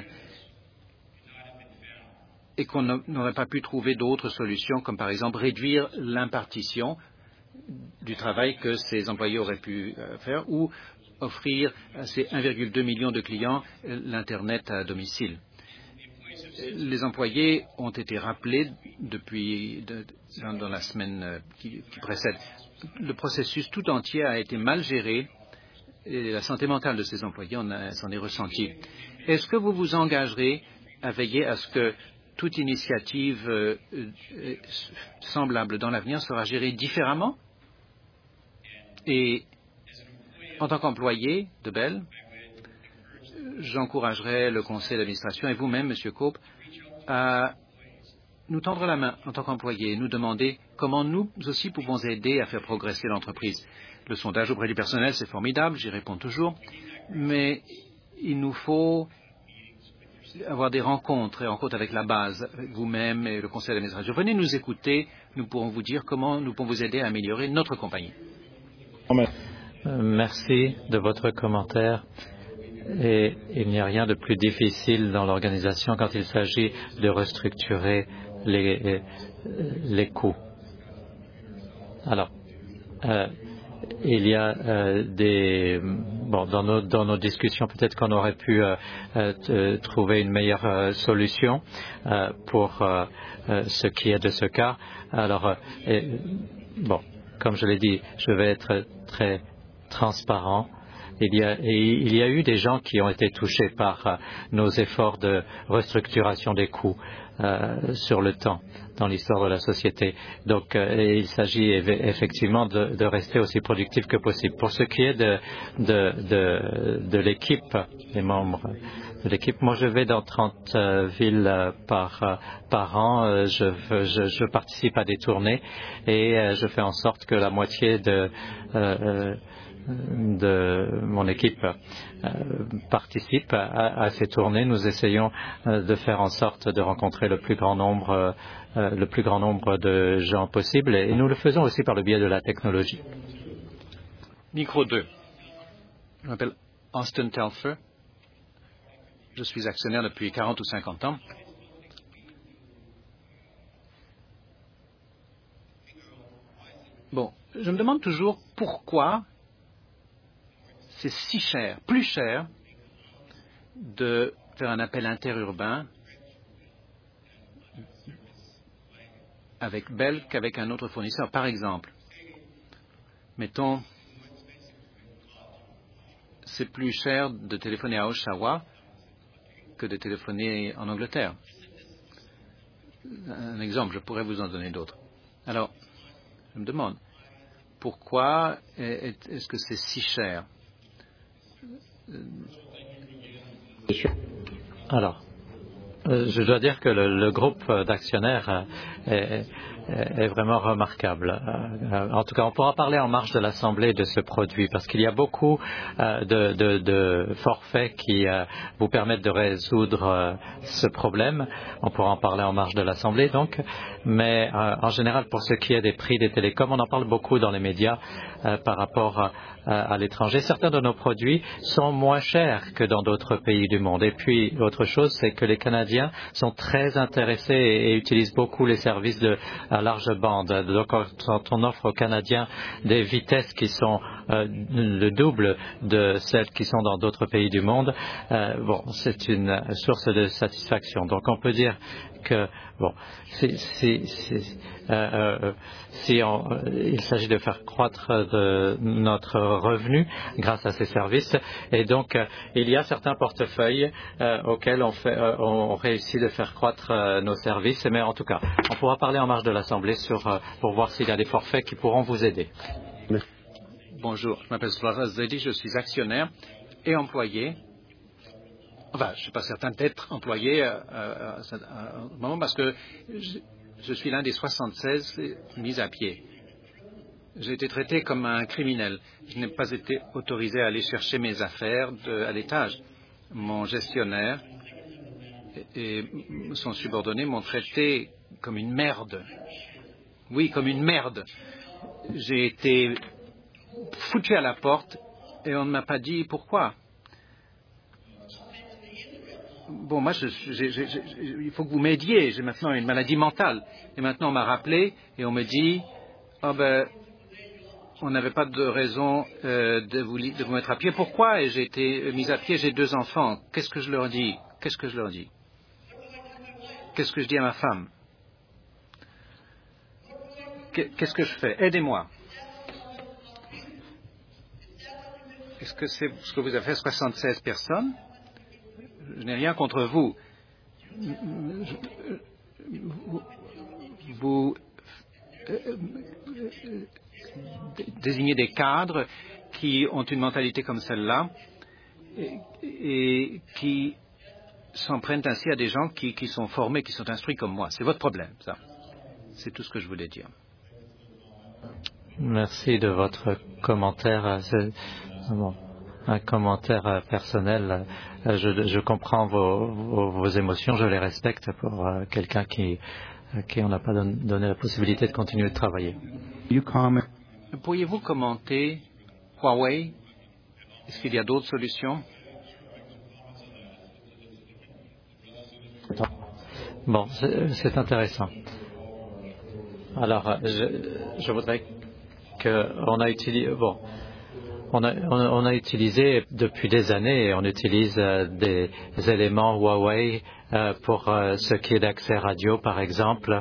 et qu'on n'aurait pas pu trouver d'autres solutions, comme par exemple réduire l'impartition du travail que ces employés auraient pu faire ou offrir à ces 1,2 million de clients l'Internet à domicile. Les employés ont été rappelés dans la semaine qui précède. Le processus tout entier a été mal géré et la santé mentale de ces employés s'en est ressentie. Est-ce que vous vous engagerez à veiller à ce que toute initiative semblable dans l'avenir sera gérée différemment? Et en tant qu'employé de Bell, j'encouragerai le conseil d'administration et vous-même, Monsieur Cope, à nous tendre la main en tant qu'employés et nous demander comment nous aussi pouvons aider à faire progresser l'entreprise. Le sondage auprès du personnel, c'est formidable, j'y réponds toujours, mais il nous faut avoir des rencontres avec la base, avec vous-même et le conseil d'administration. Venez nous écouter, nous pourrons vous dire comment nous pouvons vous aider à améliorer notre compagnie. Merci de votre commentaire. Et il n'y a rien de plus difficile dans l'organisation quand il s'agit de restructurer les coûts. Alors, il y a des dans nos discussions, peut-être qu'on aurait pu trouver une meilleure solution pour ce qui est de ce cas. Alors, comme je l'ai dit, je vais être très transparent. Il y a eu des gens qui ont été touchés par nos efforts de restructuration des coûts sur le temps dans l'histoire de la société. Donc, il s'agit effectivement de rester aussi productif que possible. Pour ce qui est de l'équipe, des membres de l'équipe, moi je vais dans 30 villes par an. Je participe à des tournées et je fais en sorte que la moitié de mon équipe participe à ces tournées. Nous essayons de faire en sorte de rencontrer le plus grand nombre de gens possible et nous le faisons aussi par le biais de la technologie. Micro 2. Je m'appelle Austin Telfer. Je suis actionnaire depuis 40 ou 50 ans. Bon, je me demande toujours pourquoi c'est si cher, plus cher, de faire un appel interurbain avec Bell qu'avec un autre fournisseur. Par exemple, mettons, c'est plus cher de téléphoner à Oshawa que de téléphoner en Angleterre. Un exemple, je pourrais vous en donner d'autres. Alors, je me demande, pourquoi est-ce que c'est si cher? Alors, je dois dire que le groupe d'actionnaires est vraiment remarquable. En tout cas, on pourra parler en marge de l'Assemblée de ce produit parce qu'il y a beaucoup de forfaits qui vous permettent de résoudre ce problème. On pourra en parler en marge de l'Assemblée, donc. Mais en général, pour ce qui est des prix des télécoms, on en parle beaucoup dans les médias par rapport à l'étranger. Certains de nos produits sont moins chers que dans d'autres pays du monde. Et puis, autre chose, c'est que les Canadiens sont très intéressés et utilisent beaucoup les services à large bande. Donc, quand on offre aux Canadiens des vitesses qui sont le double de celles qui sont dans d'autres pays du monde, c'est une source de satisfaction. Donc, on peut dire que, il s'agit de faire croître notre revenu grâce à ces services, et donc il y a certains portefeuilles auxquels on réussit de faire croître nos services, mais en tout cas, on pourra parler en marge de l'Assemblée pour voir s'il y a des forfaits qui pourront vous aider. Bonjour, je m'appelle Flora Zedi, je suis actionnaire et employé. Enfin, je ne suis pas certain d'être employé à ce moment parce que je suis l'un des 76 mis à pied. J'ai été traité comme un criminel. Je n'ai pas été autorisé à aller chercher mes affaires à l'étage. Mon gestionnaire et son subordonné m'ont traité comme une merde. Oui, comme une merde. J'ai été foutu à la porte et on ne m'a pas dit pourquoi. Bon, moi, il faut que vous m'aidiez. J'ai maintenant une maladie mentale. Et maintenant, on m'a rappelé et on me dit, on n'avait pas de raison de vous mettre à pied. Pourquoi? Et j'ai été mis à pied. J'ai 2 enfants. Qu'est-ce que je leur dis? Qu'est-ce que je leur dis? Qu'est-ce que je dis à ma femme? Qu'est-ce que je fais? Aidez-moi. Est-ce que c'est ce que vous avez fait, 76 personnes? Je n'ai rien contre vous. Vous désignez des cadres qui ont une mentalité comme celle-là et qui s'en prennent ainsi à des gens qui sont formés, qui sont instruits comme moi. C'est votre problème, ça. C'est tout ce que je voulais dire. Merci de votre commentaire. Un commentaire personnel. Je comprends vos émotions, je les respecte pour quelqu'un qui on n'a pas donné la possibilité de continuer de travailler. Pourriez-vous commenter Huawei? Est-ce qu'il y a d'autres solutions? Bon, c'est intéressant. Alors, je voudrais qu'on a utilisé... On a utilisé depuis des années, on utilise des éléments Huawei pour ce qui est d'accès radio, par exemple.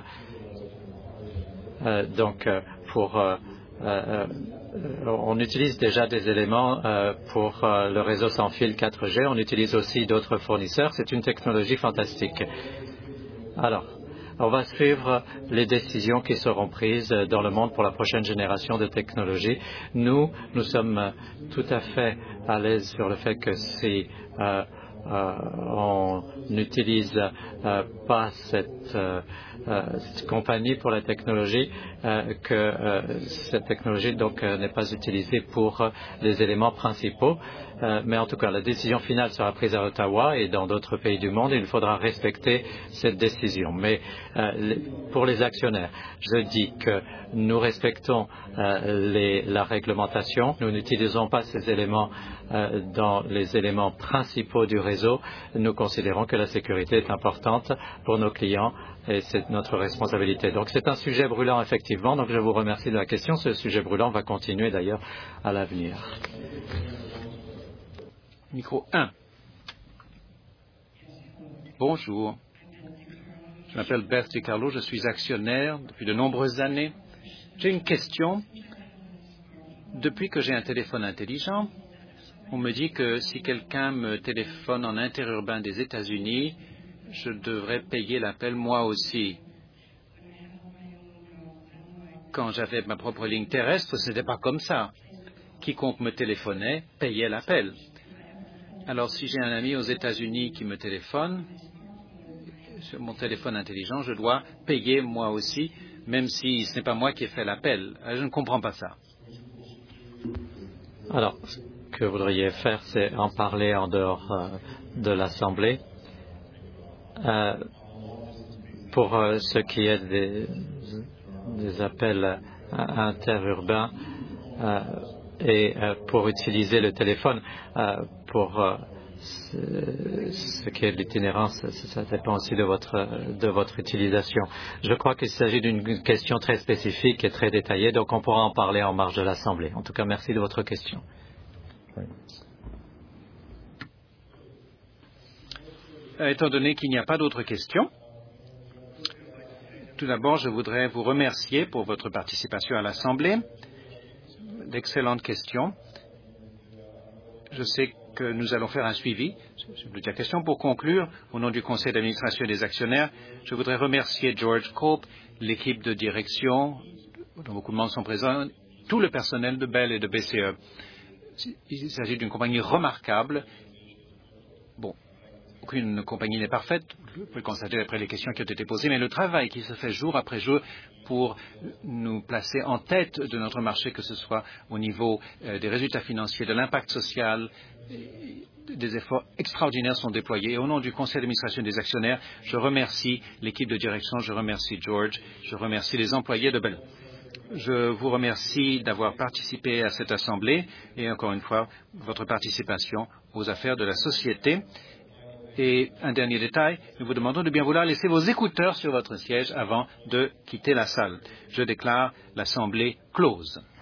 On utilise déjà des éléments pour le réseau sans fil 4G. On utilise aussi d'autres fournisseurs. C'est une technologie fantastique. Alors, on va suivre les décisions qui seront prises dans le monde pour la prochaine génération de technologies. Nous sommes tout à fait à l'aise sur le fait que si on n'utilise pas cette compagnie pour la technologie, que cette technologie donc n'est pas utilisée pour les éléments principaux. Mais en tout cas, la décision finale sera prise à Ottawa et dans d'autres pays du monde. Il faudra respecter cette décision. Mais pour les actionnaires, je dis que nous respectons la réglementation. Nous n'utilisons pas ces éléments dans les éléments principaux du réseau. Nous considérons que la sécurité est importante pour nos clients et c'est notre responsabilité. Donc c'est un sujet brûlant, effectivement. Donc je vous remercie de la question. Ce sujet brûlant va continuer d'ailleurs à l'avenir. Micro 1. Bonjour. Je m'appelle Bert DiCarlo, je suis actionnaire depuis de nombreuses années. J'ai une question. Depuis que j'ai un téléphone intelligent, on me dit que si quelqu'un me téléphone en interurbain des États-Unis, je devrais payer l'appel moi aussi. Quand j'avais ma propre ligne terrestre, ce n'était pas comme ça. Quiconque me téléphonait payait l'appel. Alors, si j'ai un ami aux États-Unis qui me téléphone, sur mon téléphone intelligent, je dois payer moi aussi, même si ce n'est pas moi qui ai fait l'appel. Je ne comprends pas ça. Alors, ce que vous voudriez faire, c'est en parler en dehors de l'Assemblée. Pour ce qui est des appels interurbains, et pour utiliser le téléphone pour ce qui est de l'itinérance, ça dépend aussi de votre utilisation. Je crois qu'il s'agit d'une question très spécifique et très détaillée, donc on pourra en parler en marge de l'Assemblée. En tout cas, merci de votre question. Étant donné qu'il n'y a pas d'autres questions, tout d'abord, je voudrais vous remercier pour votre participation à l'Assemblée. D'excellentes questions. Je sais que nous allons faire un suivi. C'est plusieurs questions. Pour conclure, au nom du Conseil d'administration et des actionnaires, je voudrais remercier George Cope, l'équipe de direction, dont beaucoup de membres sont présents, tout le personnel de Bell et de BCE. Il s'agit d'une compagnie remarquable. Bon, aucune compagnie n'est parfaite, vous pouvez le constater après les questions qui ont été posées, mais le travail qui se fait jour après jour pour nous placer en tête de notre marché, que ce soit au niveau des résultats financiers, de l'impact social, des efforts extraordinaires sont déployés. Et au nom du Conseil d'administration des actionnaires, je remercie l'équipe de direction, je remercie George, je remercie les employés de Bell. Je vous remercie d'avoir participé à cette assemblée et encore une fois, votre participation aux affaires de la société. Et un dernier détail, nous vous demandons de bien vouloir laisser vos écouteurs sur votre siège avant de quitter la salle. Je déclare l'assemblée close.